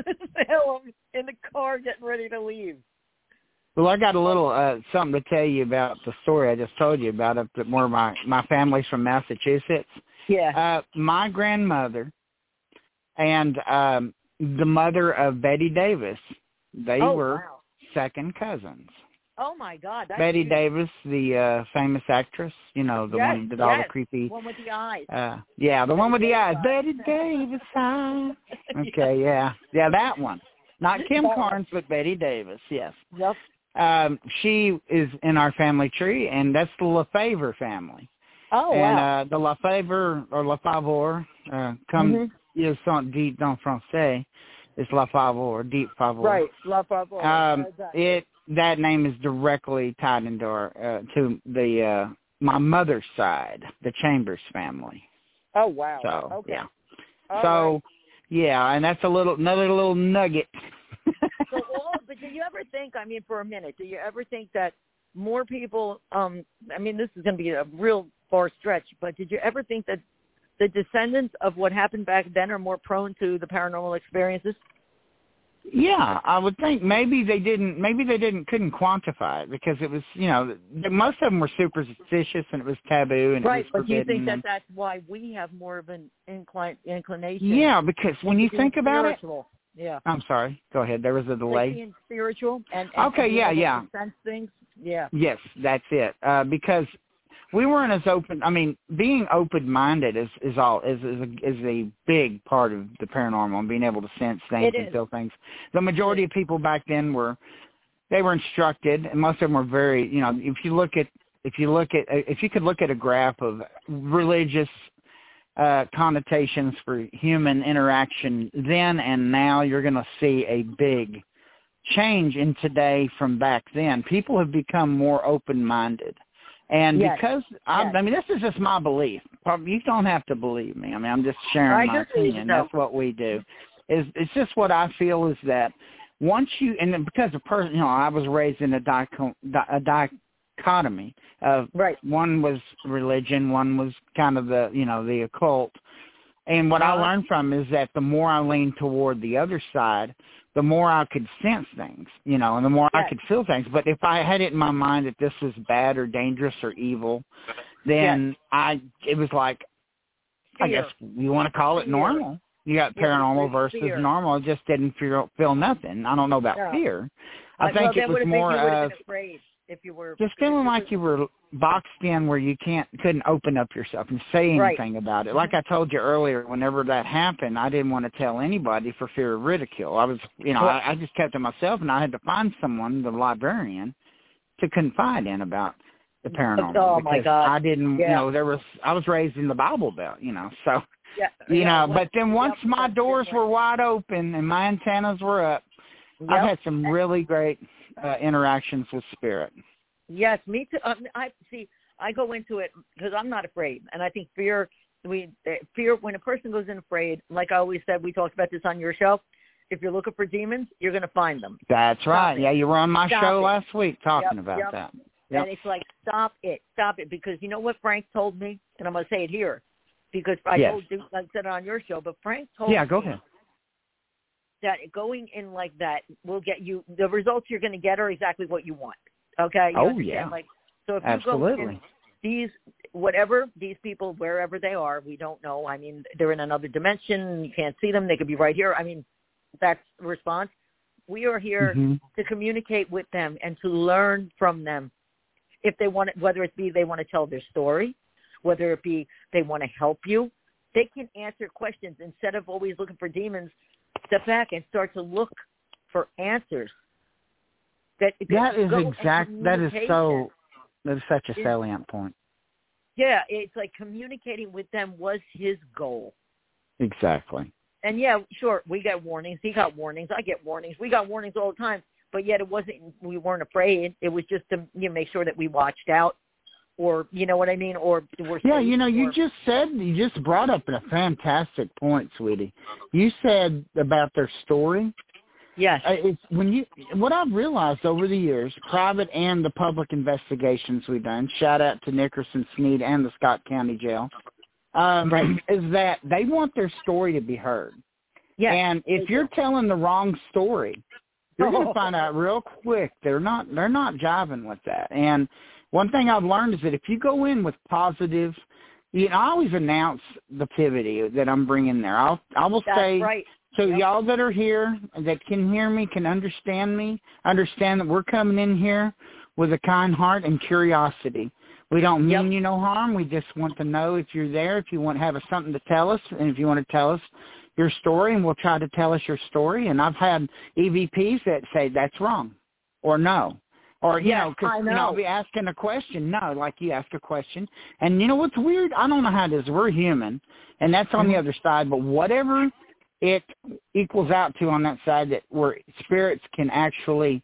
in the car getting ready to leave. Well, I got a little uh, something to tell you about the story I just told you about up at where my, my family's from Massachusetts. Yeah. Uh, my grandmother and um, the mother of Betty Davis, they oh, were wow. second cousins. Oh, my God. That's Betty huge. Davis, the uh, famous actress, you know, the yes, one that did all yes. the creepy. one with the eyes. Uh, yeah, the Betty one with the Davis eyes. eyes. Betty Davis eyes. Okay, yeah. Yeah, that one. Not Kim That Carnes, but Betty Davis, yes. Yep. Um, she is in our family tree, and that's the LaFavor family. Oh, and, wow. uh, the LaFavor, or LaFavor, uh, come, mm-hmm. ils sont dit en français, it's LaFavor, deep favor. Right, LaFavor. Um, it, that name is directly tied into our, uh, to the, uh, my mother's side, the Chambers family. Oh, wow. So, okay. yeah. All so, right. yeah, and that's a little, another little nugget. So, all, but do you ever think, I mean, for a minute, do you ever think that more people, um, I mean, this is going to be a real far stretch, but did you ever think that the descendants of what happened back then are more prone to the paranormal experiences? Yeah, I would think maybe they didn't, maybe they didn't, couldn't quantify it because it was, you know, most of them were superstitious and it was taboo and right, it was but do you forbidden. think that and, that's why we have more of an incline, inclination? Yeah, because when you think about spiritual. it, yeah. I'm sorry, go ahead. There was a delay. Like being spiritual and, and okay, yeah, yeah. sense things. Yeah. Yes, that's it. Uh, because we weren't as open. I mean, being open-minded is is all is is a, is a big part of the paranormal and being able to sense things It and is. feel things. The majority of people back then were they were instructed, and most of them were very. You know, if you look at if you look at if you could look at a graph of religious uh, connotations for human interaction then and now, you're going to see a big change in today from back then. People have become more open-minded. And yes. because, I, yes. I mean, this is just my belief. You don't have to believe me. I mean, I'm just sharing I my just opinion. That's what we do. Is It's just what I feel is that once you, and then because of person, you know, I was raised in a, dicho, a dichotomy of right. one was religion, one was kind of the, you know, the occult. And what uh-huh. I learned from is that the more I leaned toward the other side, the more I could sense things, you know, and the more yes. I could feel things. But if I had it in my mind that this was bad or dangerous or evil, then yes. I it was like, fear. I guess you want to call it fear. normal. You got paranormal yeah, versus fear. normal. It just didn't feel, feel nothing. I don't know about no. fear. I uh, think well, it was been, more you would have of been afraid if you were just feeling like you were boxed in where you can't couldn't open up yourself and say anything right. about it. Like I told you earlier, whenever that happened, I didn't want to tell anybody for fear of ridicule. I was, you know, I, I just kept to myself, and I had to find someone, the librarian, to confide in about the paranormal. Oh because my God! I didn't, yeah. you know, there was I was raised in the Bible Belt, you know, so yeah. you yeah. know. But then once yep. my doors were wide open and my antennas were up, yep. I've had some really great uh, interactions with spirit. Yes, me too. Um, I see. I go into it because I'm not afraid, and I think fear. We fear when a person goes in afraid. Like I always said, we talked about this on your show. If you're looking for demons, you're going to find them. That's stop right. It. Yeah, you were on my stop show it. last week talking yep, about yep. that. Yep. And it's like, stop it, stop it, because you know what Frank told me, and I'm going to say it here, because I yes. told you, I said it on your show, but Frank told yeah, me. go ahead. That going in like that will get you, the results you're going to get are exactly what you want. Okay? You oh, understand? yeah. Like, so if Absolutely. you go in, these, whatever, these people, wherever they are, we don't know. I mean, they're in another dimension. You can't see them. They could be right here. I mean, that's the response. We are here mm-hmm. to communicate with them and to learn from them. If they want it, whether it be they want to tell their story, whether it be they want to help you, they can answer questions instead of always looking for demons. Step back and start to look for answers. That, that is exact. That is so. That is such a salient point. Yeah, it's like communicating with them was his goal. Exactly. And yeah, sure, we got warnings. He got warnings. I get warnings. We got warnings all the time. But yet, it wasn't. We weren't afraid. It was just to you know, make sure that we watched out, or you know what I mean, or we're yeah. safe, You know, you or, just said you just brought up a fantastic point, sweetie. You said about their story. Yes. Uh, it's when you what I've realized over the years, private and the public investigations we've done. Shout out to Nickerson, Sneed, and the Scott County Jail. Um, Right. Is that they want their story to be heard. Yes. And if you're telling the wrong story, you're going to find out real quick they're not they're not jiving with that. And one thing I've learned is that if you go in with positive, you know, I always announce the activity that I'm bringing there. I'll I will That's say. right. So Yep. y'all that are here, that can hear me, can understand me, understand that we're coming in here with a kind heart and curiosity. We don't mean Yep. you no harm. We just want to know if you're there, if you want to have something to tell us, and if you want to tell us your story, and we'll try to tell us your story. And I've had E V Ps that say that's wrong or no. Or, you Yes, know, because I you know, know. I'll be asking a question. No, like you ask a question. And you know what's weird? I don't know how it is. We're human, and that's on Mhm. the other side. But whatever it equals out to on that side, that where spirits can actually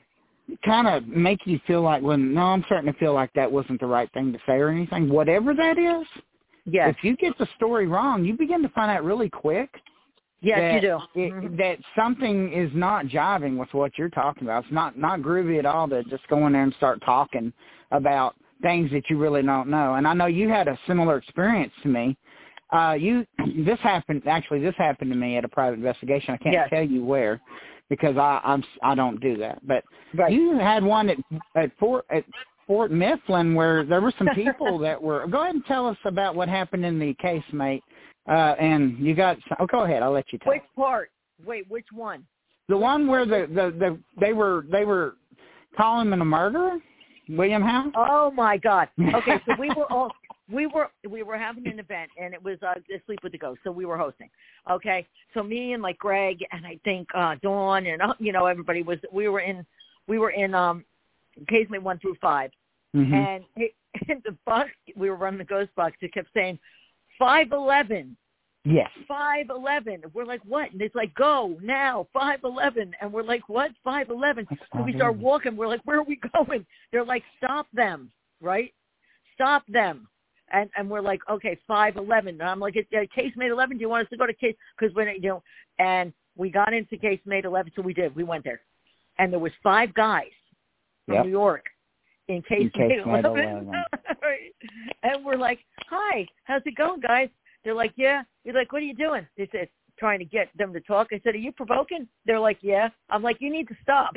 kind of make you feel like, well, no, I'm starting to feel like that wasn't the right thing to say or anything. Whatever that is, Yes. if you get the story wrong, you begin to find out really quick Yes, that you do. It, Mhm. that something is not jiving with what you're talking about. It's not, not groovy at all to just go in there and start talking about things that you really don't know. And I know you had a similar experience to me. Uh, you this happened actually. This happened to me at a private investigation. I can't Yes. tell you where because I I'm I don't do that. But Right. you had one at at Fort at Fort Mifflin where there were some people that were. Go ahead and tell us about what happened in the case, mate. Uh, and you got. Oh, go ahead. I'll let you tell. Which part? Wait, which one? The one where the, the, the they were they were calling him a murderer, William Howe. Oh my God. Okay, so we were all we were we were having an event, and it was uh, Sleep with the Ghost. So we were hosting. Okay, so me and like Greg and I think uh, Dawn and uh, you know everybody was we were in we were in um casemate one through five, Mm-hmm. and, it, and the box we were running the ghost box. It kept saying five eleven. Yes. five eleven. We're like, what? And it's like, go now, five eleven. And we're like, what? five eleven. So we start walking. We're like, where are we going? They're like, stop them, right? Stop them. And and we're like, okay, five eleven. And I'm like, uh, casemate eleven, do you want us to go to case? Because when, you know, and we got into casemate eleven, so we did. We went there. And there was five guys from Yep. New York in casemate casemate eleven. And we're like, hi, how's it going, guys? They're like, yeah. You're like, what are you doing? They said, trying to get them to talk. I said, are you provoking? They're like, yeah. I'm like, you need to stop.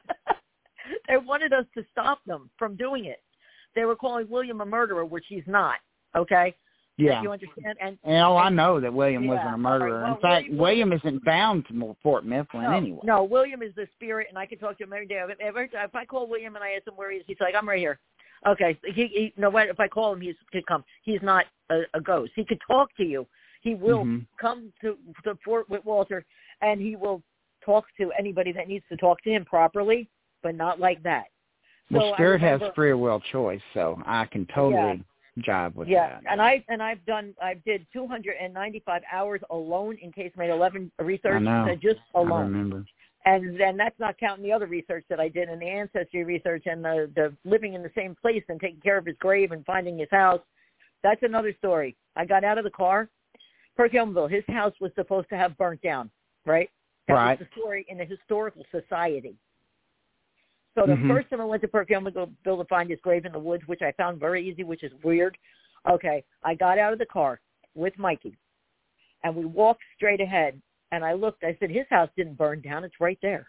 They wanted us to stop them from doing it. They were calling William a murderer, which he's not. Okay? Yeah. You understand? And, And oh, I and, know that William yeah, wasn't a murderer. all right, well, In fact, William- William isn't bound to Fort Mifflin no, anyway. no, William is the spirit, and I can talk to him every day. Every, if I call William and I ask him where he is, he's like, I'm right here. Okay, he, he no matter if I call him, he could come. He's not a, a ghost. He could talk to you. He will Mm-hmm. come to the Fort with Walter, and he will talk to anybody that needs to talk to him properly, but not like that. So Well, I spirit has remember- free will choice, so I can totally jive with yeah, that. and I and I've done I did two hundred ninety-five hours alone in casemate eleven research, I know. uh, just I alone. remember. And then that's not counting the other research that I did and the ancestry research and the, the living in the same place and taking care of his grave and finding his house. That's another story. I got out of the car. Perkins, his house was supposed to have burnt down, right? That Right. was the story in the Historical Society. So the Mhm. first time I went to Perkins to find his grave in the woods, which I found very easy, which is weird. Okay, I got out of the car with Mikey, and we walked straight ahead. And I looked, I said, his house didn't burn down. It's right there.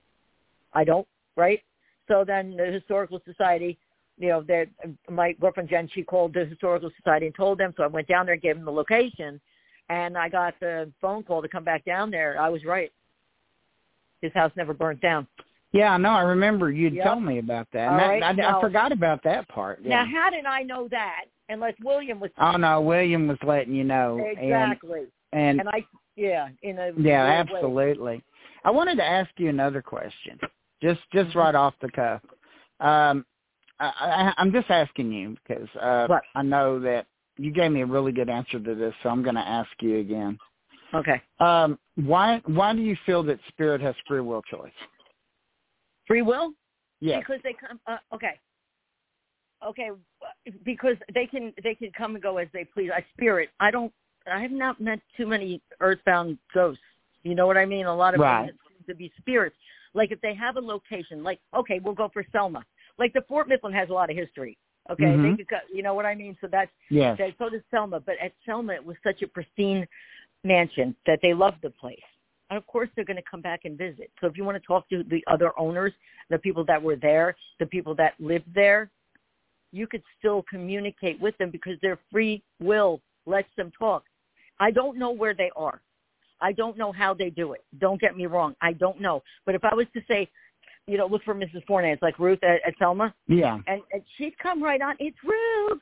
I don't, right? So then the Historical Society, you know, that my girlfriend Jen, she called the Historical Society and told them. So I went down there, gave them the location, and I got the phone call to come back down there. I was right. His house never burnt down. Yeah, I know. I remember you'd Yep. told me about that. All And that right, I, now- I forgot about that part. Yeah. Now, how did I know that? Unless William was Oh, no, William was letting you know. exactly. And, and, And I, yeah, in a yeah, weird way. absolutely. I wanted to ask you another question, just just Mm-hmm. right off the cuff. Um, I, I, I'm just asking you because uh, What? I know that you gave me a really good answer to this, so I'm going to ask you again. Okay. Um, why why do you feel that spirit has free will choice? Free will? Yes. Because they come. Uh, okay. Okay. Because they can they can come and go as they please. I spirit. I don't. I have not met too many earthbound ghosts. You know what I mean? A lot of Right. them to be spirits. Like if they have a location, like, okay, we'll go for Selma. Like the Fort Mifflin has a lot of history. Okay, mm-hmm. they could go, you know what I mean? So that's, yes. that, so does Selma. But at Selma, it was such a pristine mansion that they loved the place. And, of course, they're going to come back and visit. So if you want to talk to the other owners, the people that were there, the people that lived there, you could still communicate with them because their free will lets them talk. I don't know where they are. I don't know how they do it. Don't get me wrong. I don't know. But if I was to say, you know, look for Missus Fornaz, like Ruth at, at Selma. Yeah. And, and she'd come right on. It's Ruth.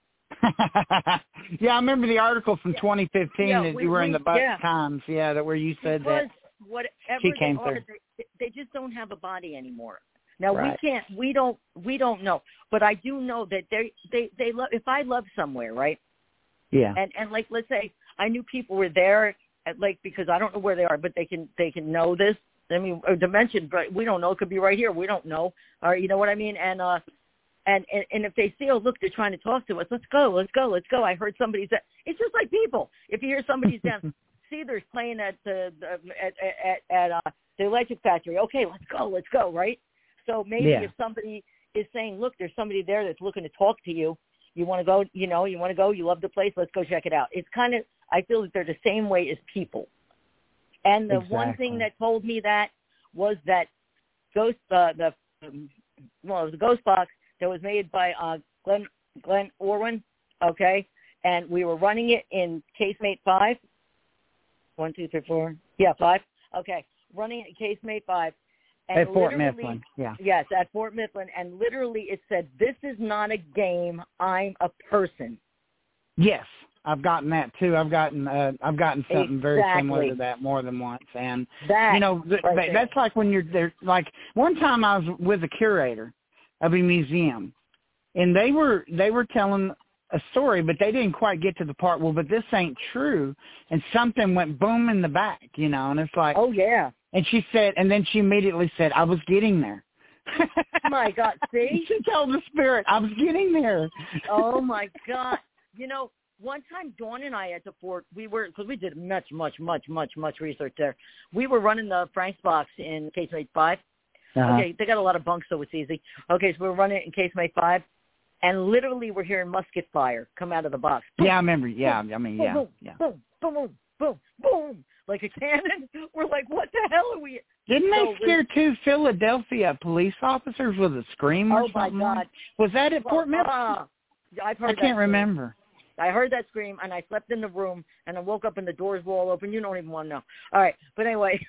Yeah, I remember the article from twenty fifteen yeah, that we, you were we, in the Bucks yeah. Times, yeah, that where you said because that whatever she came they are, through. They, they just don't have a body anymore. Now right. we can't, we don't, we don't know. But I do know that they, they, they love. If I love somewhere, right? Yeah. And and like let's say I knew people were there at like because I don't know where they are, but they can they can know this. I mean, a dimension, but we don't know. It could be right here. We don't know. Or you know what I mean? And uh, and and, and if they see, oh look, they're trying to talk to us. Let's go. Let's go. Let's go. I heard somebody's. At, it's just like people. If you hear somebody's down, see, there's playing at the at at, at uh, the electric factory. Okay, let's go. Let's go. Right. So maybe yeah. if somebody is saying, look, there's somebody there that's looking to talk to you. You want to go, you know, you want to go, you love the place, let's go check it out. It's kind of, I feel that they're the same way as people. And the exactly. one thing that told me that was that Ghost, uh, the, um, well, it was a Ghost Box that was made by uh, Glenn, Glenn Orwin, okay? And we were running it in Casemate five. One, two, three, four. Yeah, five. Okay. Running it in Casemate five. And at Fort Mifflin, yeah. Yes, at Fort Mifflin. And literally it said, this is not a game, I'm a person. Yes, I've gotten that too. I've gotten uh, I've gotten something exactly. very similar to that more than once. And, that, you know, th- right that's like when you're there. Like one time I was with a curator of a museum, and they were they were telling a story, but they didn't quite get to the part, well, but this ain't true. And something went boom in the back, you know, and it's like, oh, yeah. And she said, and then she immediately said, I was getting there. My God, see? She told the spirit, I was getting there. Oh, my God. You know, one time Dawn and I at the fort, we were, because we did much, much, much, much, much research there. We were running the Frank's box in Casemate five. Uh-huh. Okay, they got a lot of bunks, so it's easy. Okay, so we were running it in Casemate five, and literally we're hearing musket fire come out of the box. Boom, yeah, I remember. Yeah, boom, I mean, boom, yeah. Boom, yeah. boom, boom, boom, boom, boom. Like a cannon. We're like, what the hell are we? Didn't so they scare two Philadelphia police officers with a scream or oh something? Oh, my God. Was that at Fort Mifflin? Uh, I've heard I can't that remember. I heard that scream, and I slept in the room, and I woke up, and the doors were all open. You don't even want to know. All right. But anyway.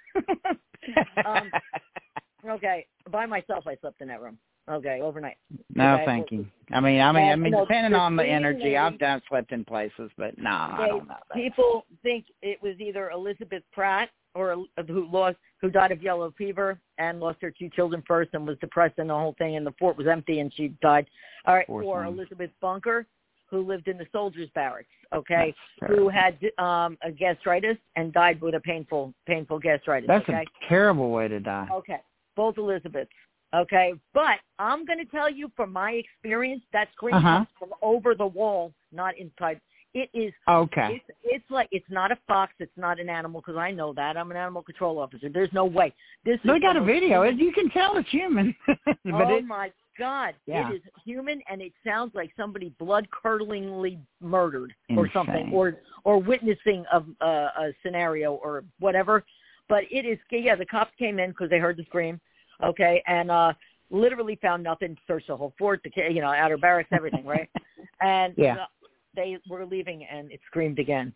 um, okay. By myself, I slept in that room. Okay, overnight. No, okay. thank you. I mean, I mean, and, I mean, no, depending on the energy, lady, I've done slept in places, but no, nah, I don't know. That. People think it was either Elizabeth Pratt or who lost, who died of yellow fever and lost her two children first and was depressed and the whole thing, and the fort was empty and she died. All right, Poor or thing. Elizabeth Bunker, who lived in the soldiers' barracks. Okay, who had um, a gastritis and died with a painful, painful gastritis. That's okay? a terrible way to die. Okay, both Elizabeths. Okay, but I'm going to tell you from my experience, that scream uh-huh. comes from over the wall, not inside. It is. Okay. It's, it's like it's not a fox. It's not an animal because I know that. I'm an animal control officer. There's no way. This they is got a most video. human. You can tell it's human. but oh it, my God! Yeah. It is human, and it sounds like somebody blood-curdlingly murdered Insane. or something, or or witnessing of uh, a scenario or whatever. But it is. Yeah, the cops came in because they heard the scream. Okay, and uh, literally found nothing. Searched the whole fort, the you know, outer barracks, everything, right? And yeah. uh, they were leaving, and it screamed again.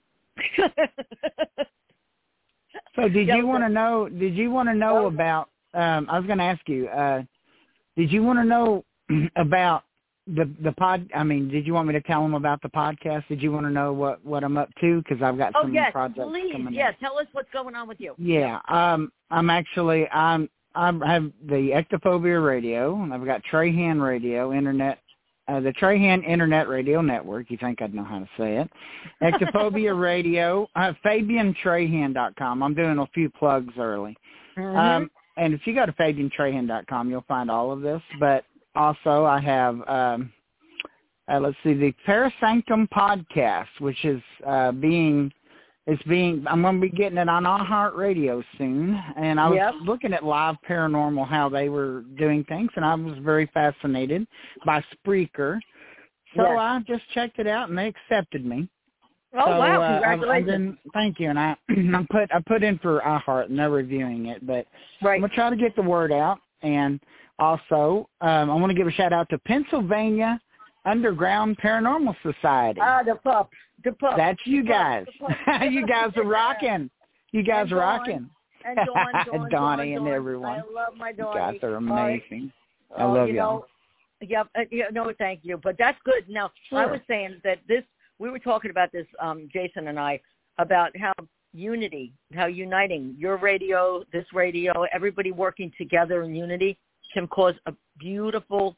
So, did yeah, you want to know? Did you want to know oh, about? Um, I was going to ask you. Uh, did you want to know about the the pod? I mean, did you want me to tell them about the podcast? Did you want to know what, what I'm up to? Because I've got oh, some yes, projects please. coming Yeah, in. tell us what's going on with you. Yeah, um, I'm actually I'm I have the Ectophobia Radio, and I've got Trahan Radio, Internet, uh, the Trahan Internet Radio Network. You think I'd know how to say it? Ectophobia Radio, uh, Fabian Trahan dot com. I'm doing a few plugs early. Mm-hmm. Um, and if you go to Fabian Trahan dot com, you'll find all of this. But also I have, um, uh, let's see, the Parasanctum Podcast, which is uh, being It's being, I'm going to be getting it on iHeartRadio soon, and I was Yep. looking at Live Paranormal, how they were doing things, and I was very fascinated by Spreaker. So Yes. I just checked it out, and they accepted me. Oh, so, wow, uh, congratulations. I, I didn't, thank you, and I, I put I put in for iHeart, and they're reviewing it, but Right. I'm going to try to get the word out, and also um, I want to give a shout-out to Pennsylvania Underground Paranormal Society. Ah, the pup. The pup. That's you The guys. pup, the pup. You guys are rocking. You guys And are Dawn. rocking. And Dawn, Dawn, Donnie Dawn, and Dawn. everyone. I love my You Dawn. guys are amazing. I Oh, love you y'all. know, Yep. Uh, yeah, no, thank you. But that's good. Now, Sure. I was saying that this, we were talking about this, um, Jason and I, about how unity, how uniting your radio, this radio, everybody working together in unity can cause a beautiful,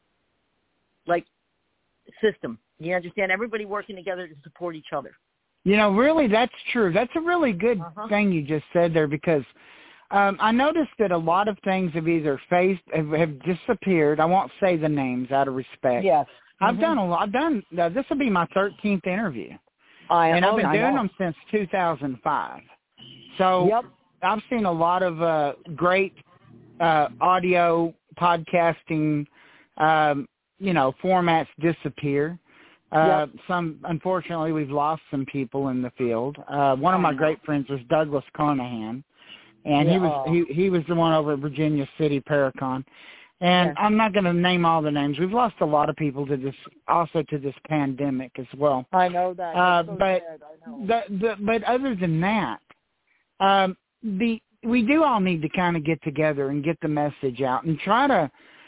like, system. You understand? Everybody working together to support each other. You know, really, that's true. That's a really good Uh-huh. thing you just said there, because um, I noticed that a lot of things have either faced, have, have disappeared. I won't say the names out of respect. Yes. I've Mhm. done a lot. I've done, uh, this will be my thirteenth interview. I, And I've oh, been I doing know. them since two thousand five. So Yep. I've seen a lot of uh, great uh, audio podcasting, um, you know, formats disappear. Uh, Yep. Some, unfortunately, we've lost some people in the field. Uh, one of I my know. great friends was Douglas Carnahan, and Yeah, he was oh. he he was the one over at Virginia City Paracon. And Yes. I'm not going to name all the names. We've lost a lot of people to this, also to this pandemic as well. I know that. Uh, That's so but sad. I know. the, the, but other than that, um, the we do all need to kind of get together and get the message out and try to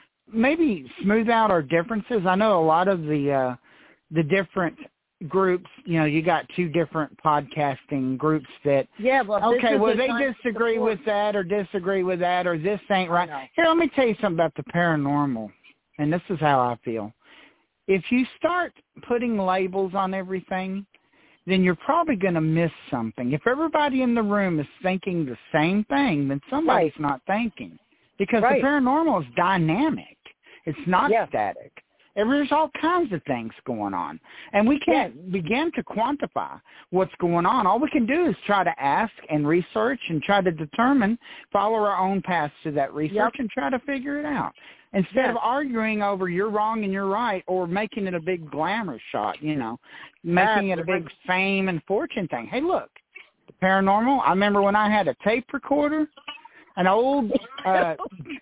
maybe smooth out our differences. I know a lot of the uh, the different groups. You know, you got two different podcasting groups that. Yeah, well, this Okay, is well, the they time to disagree support. with that or disagree with that or this ain't I right. know. Here, let me tell you something about the paranormal, and this is how I feel. If you start putting labels on everything, then you're probably going to miss something. If everybody in the room is thinking the same thing, then somebody's Right. not thinking. Because Right. the paranormal is dynamic. It's not Yeah. static. And there's all kinds of things going on. And we can't begin to quantify what's going on. All we can do is try to ask and research and try to determine, follow our own paths to that research Yep. and try to figure it out. Instead Yes. of arguing over you're wrong and you're right, or making it a big glamour shot, you know, making it a big fame and fortune thing. Hey, look, the paranormal, I remember when I had a tape recorder, an old uh,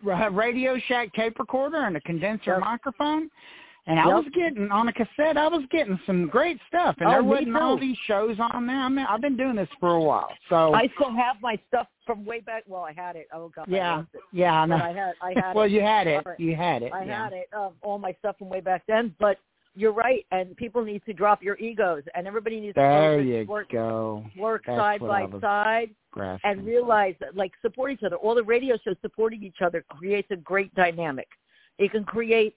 Radio Shack tape recorder and a condenser Yep. microphone, and I Yep. was getting, on a cassette, I was getting some great stuff, and Oh, there me wasn't all too. these shows on there. I mean, I've been doing this for a while, so. I still have my stuff from way back. Well, I had it. Oh God, I yeah, lost it. yeah, I know. But I had, I had well, it. you had it. Right. You had it. I yeah. had it. Um, all my stuff from way back then. But you're right, and people need to drop your egos, and everybody needs There to you work, go. work That's side what by I was side, grasping. and realize that, like, support each other. All the radio shows supporting each other creates a great dynamic. It can create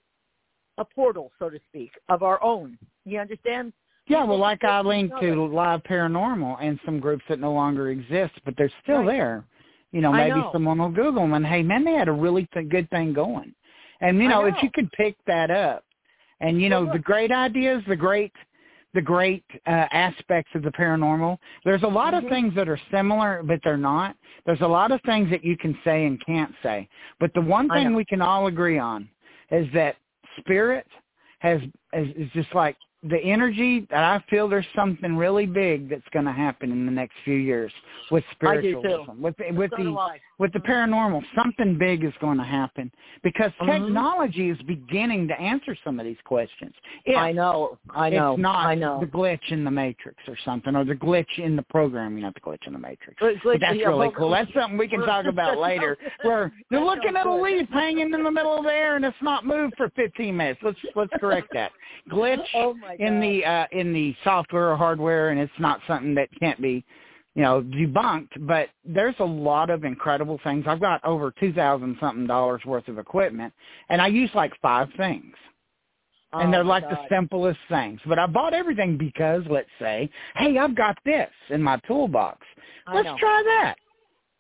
a portal, so to speak, of our own. You understand? Yeah, People well, like I support each linked other. to Live Paranormal and some groups that no longer exist, but they're still Right. there. You know, I maybe know. someone will Google them and, hey, man, they had a really th- good thing going. And, you I know, know. if you could pick that up, and, you know, Well, the look. great ideas, the great the great uh, aspects of the paranormal, there's a lot Mhm. of things that are similar, but they're not. There's a lot of things that you can say and can't say. But the one I thing know. we can all agree on is that spirit has is, is just like the energy that I feel there's something really big that's going to happen in the next few years with I do, spiritualism, too. with with So the do I. with the paranormal. Something big is going to happen because Mhm. technology is beginning to answer some of these questions. If I know. I know. It's not I know. the glitch in the Matrix or something, or the glitch in the programming, not the glitch in the Matrix. Glitch- But that's yeah, really well, cool. That's something we can talk about later. Where you're That looking sounds at a good. leaf hanging in the middle of the air and it's not moved for fifteen minutes. Let's let's correct that. Glitch Oh my in God. the uh, in the software or hardware, and it's not something that can't be, you know, debunked. But there's a lot of incredible things. I've got over two thousand something dollars worth of equipment, and I use like five things. Oh, And they're my like God. the simplest things. But I bought everything because, let's say, hey, I've got this in my toolbox. I Let's know. try that.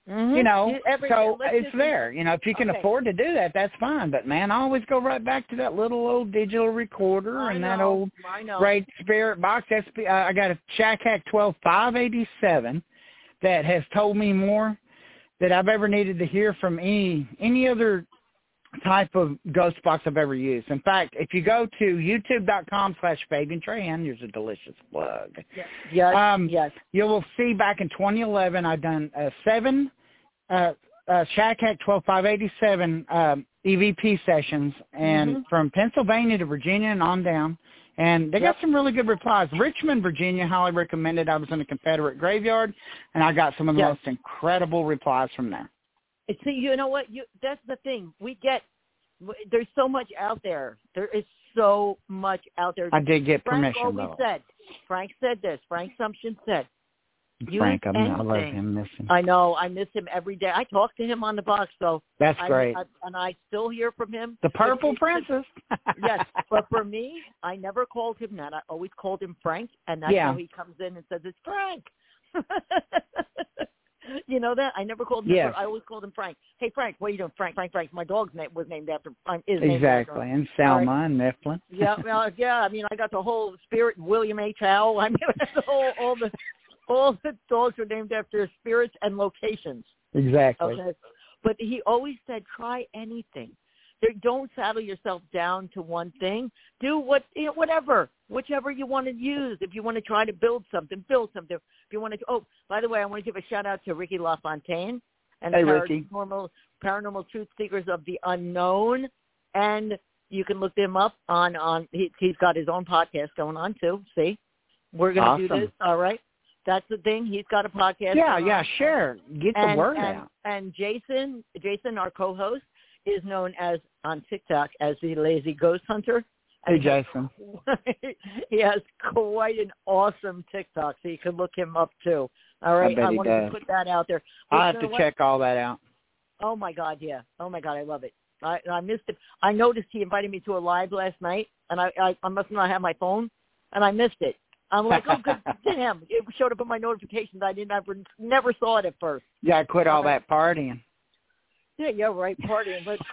Mm-hmm. You know, Every, so it's just, there. You know, if you can okay. afford to do that, that's fine. But, man, I always go right back to that little old digital recorder I and know, that old I know. Great Spirit box. That's, uh, I got a Shack Hack twelve five eighty-seven that has told me more that I've ever needed to hear from any any other type of ghost box I've ever used. In fact, if you go to youtube.com slash Fabian Trahan, here's a delicious plug. Yes, yes, um, yes. You will see back in twenty eleven, I've done uh, seven uh, uh, Shack Hack twelve five eighty-seven um, E V P sessions, and mm-hmm. from Pennsylvania to Virginia and on down. And they yep. got some really good replies. Richmond, Virginia, highly recommended. I was in a Confederate graveyard, and I got some of the yes. most incredible replies from there. See, you know what? You that's the thing. We get there's so much out there. There is so much out there. I did get Frank permission. always though. said. Frank said this. Frank Sumption said. Frank, I, mean, I love anything. him. Miss him. I know. I miss him every day. I talk to him on the box, so that's I, great. I, and I still hear from him. The Purple but, Princess. Yes, but for me, I never called him that. I always called him Frank, and that's yeah. how he comes in and says it's Frank. You know that? I never called him. Yes. I always called him Frank. Hey, Frank, what are you doing? Frank, Frank, Frank. My dog's name was named after. Um, is named exactly, after and Selma right. and Mifflin. Yeah, well, yeah. I mean, I got the whole spirit. William H. Howell. I mean, the whole, all the all the dogs are named after spirits and locations. Exactly. Okay, but he always said, try anything. Don't saddle yourself down to one thing. Do what, you know, whatever, whichever you want to use. If you want to try to build something, build something. If you want to, oh, by the way, I want to give a shout out to Ricky LaFontaine and hey, Paranormal, Paranormal Truth Seekers of the Unknown. And you can look them up on, on he, he's got his own podcast going on too. See, we're going to awesome. do this. All right. That's the thing. He's got a podcast. Yeah, yeah, on. Share. Get the and, word and, out. And Jason, Jason, our co-host, is known as on TikTok as the Lazy Ghost Hunter. Hey, Jason. He has quite an awesome TikTok, so you can look him up too. All right, I, bet I he wanted does. to put that out there. But I'll have you to know check all that out. Oh my God, yeah. Oh my God, I love it. I, I missed it. I noticed he invited me to a live last night, and I, I, I must not have my phone, and I missed it. I'm like, oh, good to him. It showed up in my notifications. I didn't ever, never saw it at first. Yeah, I quit all okay. that partying. Yeah, yeah, right, partying. But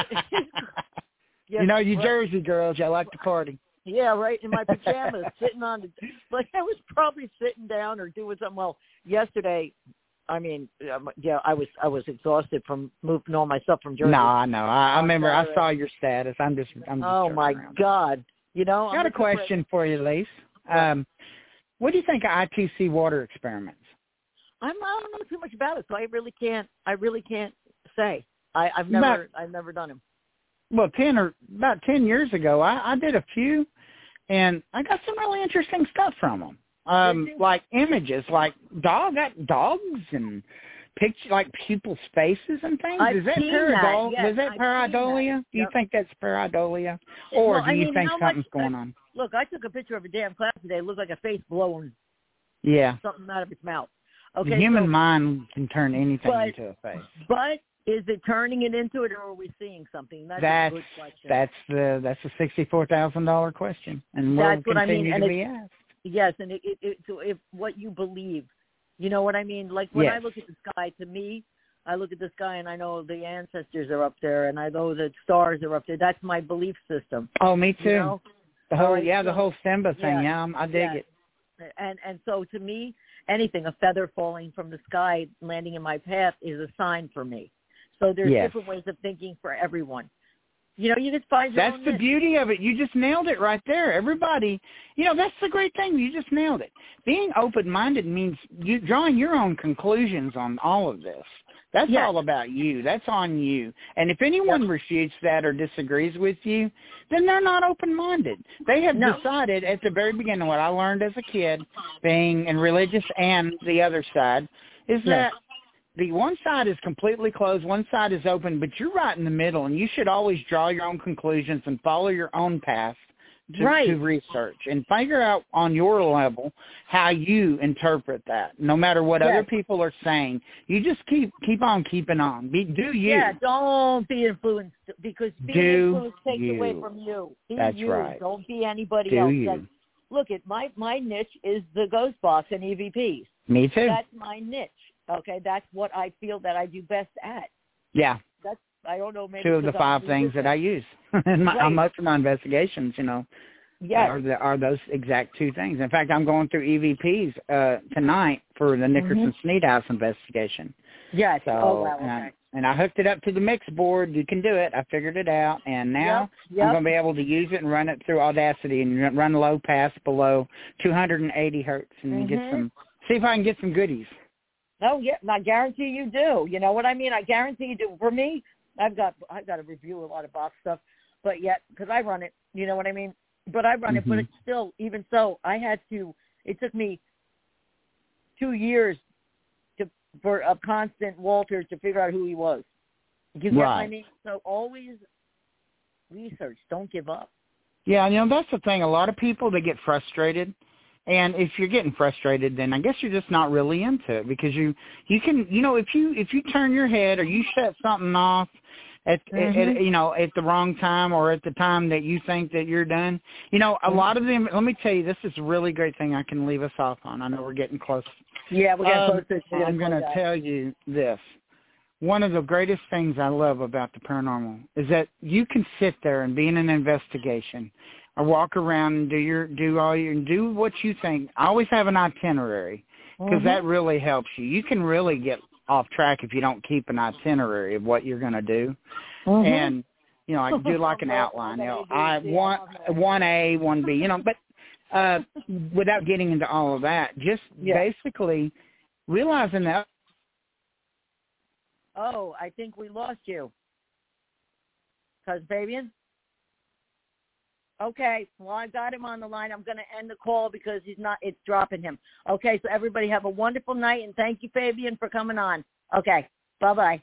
yeah, you know, you right. Jersey girls, y'all like to party. Yeah, right, in my pajamas, sitting on the, like I was probably sitting down or doing something. Well, yesterday, I mean, um, yeah, I was I was exhausted from moving all my stuff from Jersey. No, I know. I, I remember. I saw your status. I'm just. I'm just oh my around. God! You know, I got I'm a question for you, Lise. Um, what do you think of I T C water experiments? I'm, I don't know too much about it, so I really can't. I really can't say. I, I've never. About, I've never done them. Well, ten or about ten years ago, I, I did a few, and I got some really interesting stuff from them. Um, like images, like dog, got dogs and picture, like people's faces and things. I've is that seen pareidolia? That. Yes, is that I've pareidolia? That. Do you yep. think that's pareidolia, or well, do I you mean, think something's much, going I, on? Look, I took a picture of a damn cloud today. It looked like a face blowing. Yeah. Something out of its mouth. Okay. The human so, mind can turn anything but, into a face. But is it turning it into it, or are we seeing something? That's, that's a good question. That's the that's a sixty-four thousand dollar question, and we'll that's what continue I mean. to and be asked. Yes, and it, it, it, so if what you believe, you know what I mean. Like when yes. I look at the sky, to me, I look at the sky and I know the ancestors are up there, and I know the stars are up there. That's my belief system. Oh, me too. You know? The whole right, yeah, so, the whole Simba thing. Yeah, yeah, I dig yeah. it. And and so to me, anything, a feather falling from the sky landing in my path is a sign for me. So there's yes. different ways of thinking for everyone. You know, you just find your That's own the niche. beauty of it. You just nailed it right there. Everybody, you know, that's the great thing. You just nailed it. Being open-minded means you drawing your own conclusions on all of this. That's yes. all about you. That's on you. And if anyone yep. refutes that or disagrees with you, then they're not open-minded. They have no. decided at the very beginning, what I learned as a kid, being in religious and the other side, is that yes. the one side is completely closed, one side is open, but you're right in the middle, and you should always draw your own conclusions and follow your own path to, right. to research and figure out on your level how you interpret that. No matter what yes. other people are saying, you just keep keep on keeping on. Be, do you. Yeah, don't be influenced, because being do influenced takes you. away from you. Be That's you. right. Don't be anybody do else. you. That's, look, at my, my niche is the ghost box and E V Ps. Me too. That's my niche. Okay, that's what I feel that I do best at. Yeah. That's I don't know. Maybe two of the five things that I use in my, right. on most of my investigations. You know, yes. are the, are those exact two things. In fact, I'm going through E V Ps uh, tonight for the Nickerson mm-hmm. Sneed House investigation. Yes. So, oh wow. Okay. And I, and I hooked it up to the mix board. You can do it. I figured it out, and now yep. Yep. I'm going to be able to use it and run it through Audacity and run low pass below two hundred eighty hertz and mm-hmm. get some. See if I can get some goodies. Oh yeah, I guarantee you do. You know what I mean? I guarantee you do. For me, I've got I've got to review a lot of box stuff, but yet because I run it, you know what I mean. But I run mm-hmm. it, but it's still even so. I had to. It took me two years to for a constant Walter to figure out who he was. You get right. what I mean? So always research. Don't give up. Yeah, you know that's the thing. A lot of people they get frustrated. And if you're getting frustrated, then I guess you're just not really into it because you, you can, you know, if you if you turn your head or you shut something off at, mm-hmm. at you know at the wrong time or at the time that you think that you're done, you know, a mm-hmm. lot of them. Let me tell you, this is a really great thing I can leave us off on. I know we're getting close. Yeah, we're getting um, close. To I'm going to tell you this. One of the greatest things I love about the paranormal is that you can sit there and be in an investigation. Or walk around and do your do all your do what you think. I always have an itinerary because mm-hmm. that really helps you. You can really get off track if you don't keep an itinerary of what you're going to do. Mm-hmm. And you know, I can do like an outline. You know, I one one A, one B. You know, but uh, without getting into all of that, just yeah. basically realizing that. Oh, I think we lost you, Cuz Fabian. Okay, well, I got him on the line. I'm going to end the call because he's not. It's dropping him. Okay, so everybody have a wonderful night, and thank you, Fabian, for coming on. Okay, bye-bye.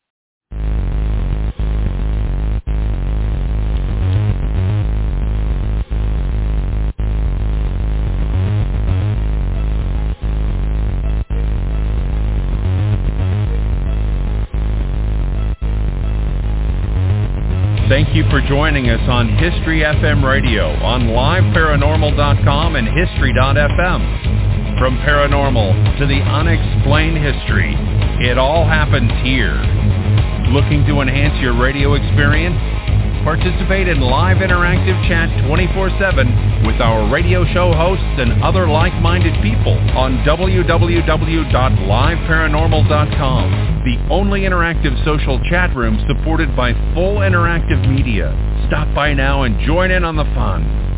Thank you for joining us on History F M Radio on live paranormal dot com and history dot f m. From paranormal to the unexplained history, it all happens here. Looking to enhance your radio experience? Participate in live interactive chat twenty-four seven with our radio show hosts and other like-minded people on w w w dot live paranormal dot com, the only interactive social chat room supported by full interactive media. Stop by now and join in on the fun.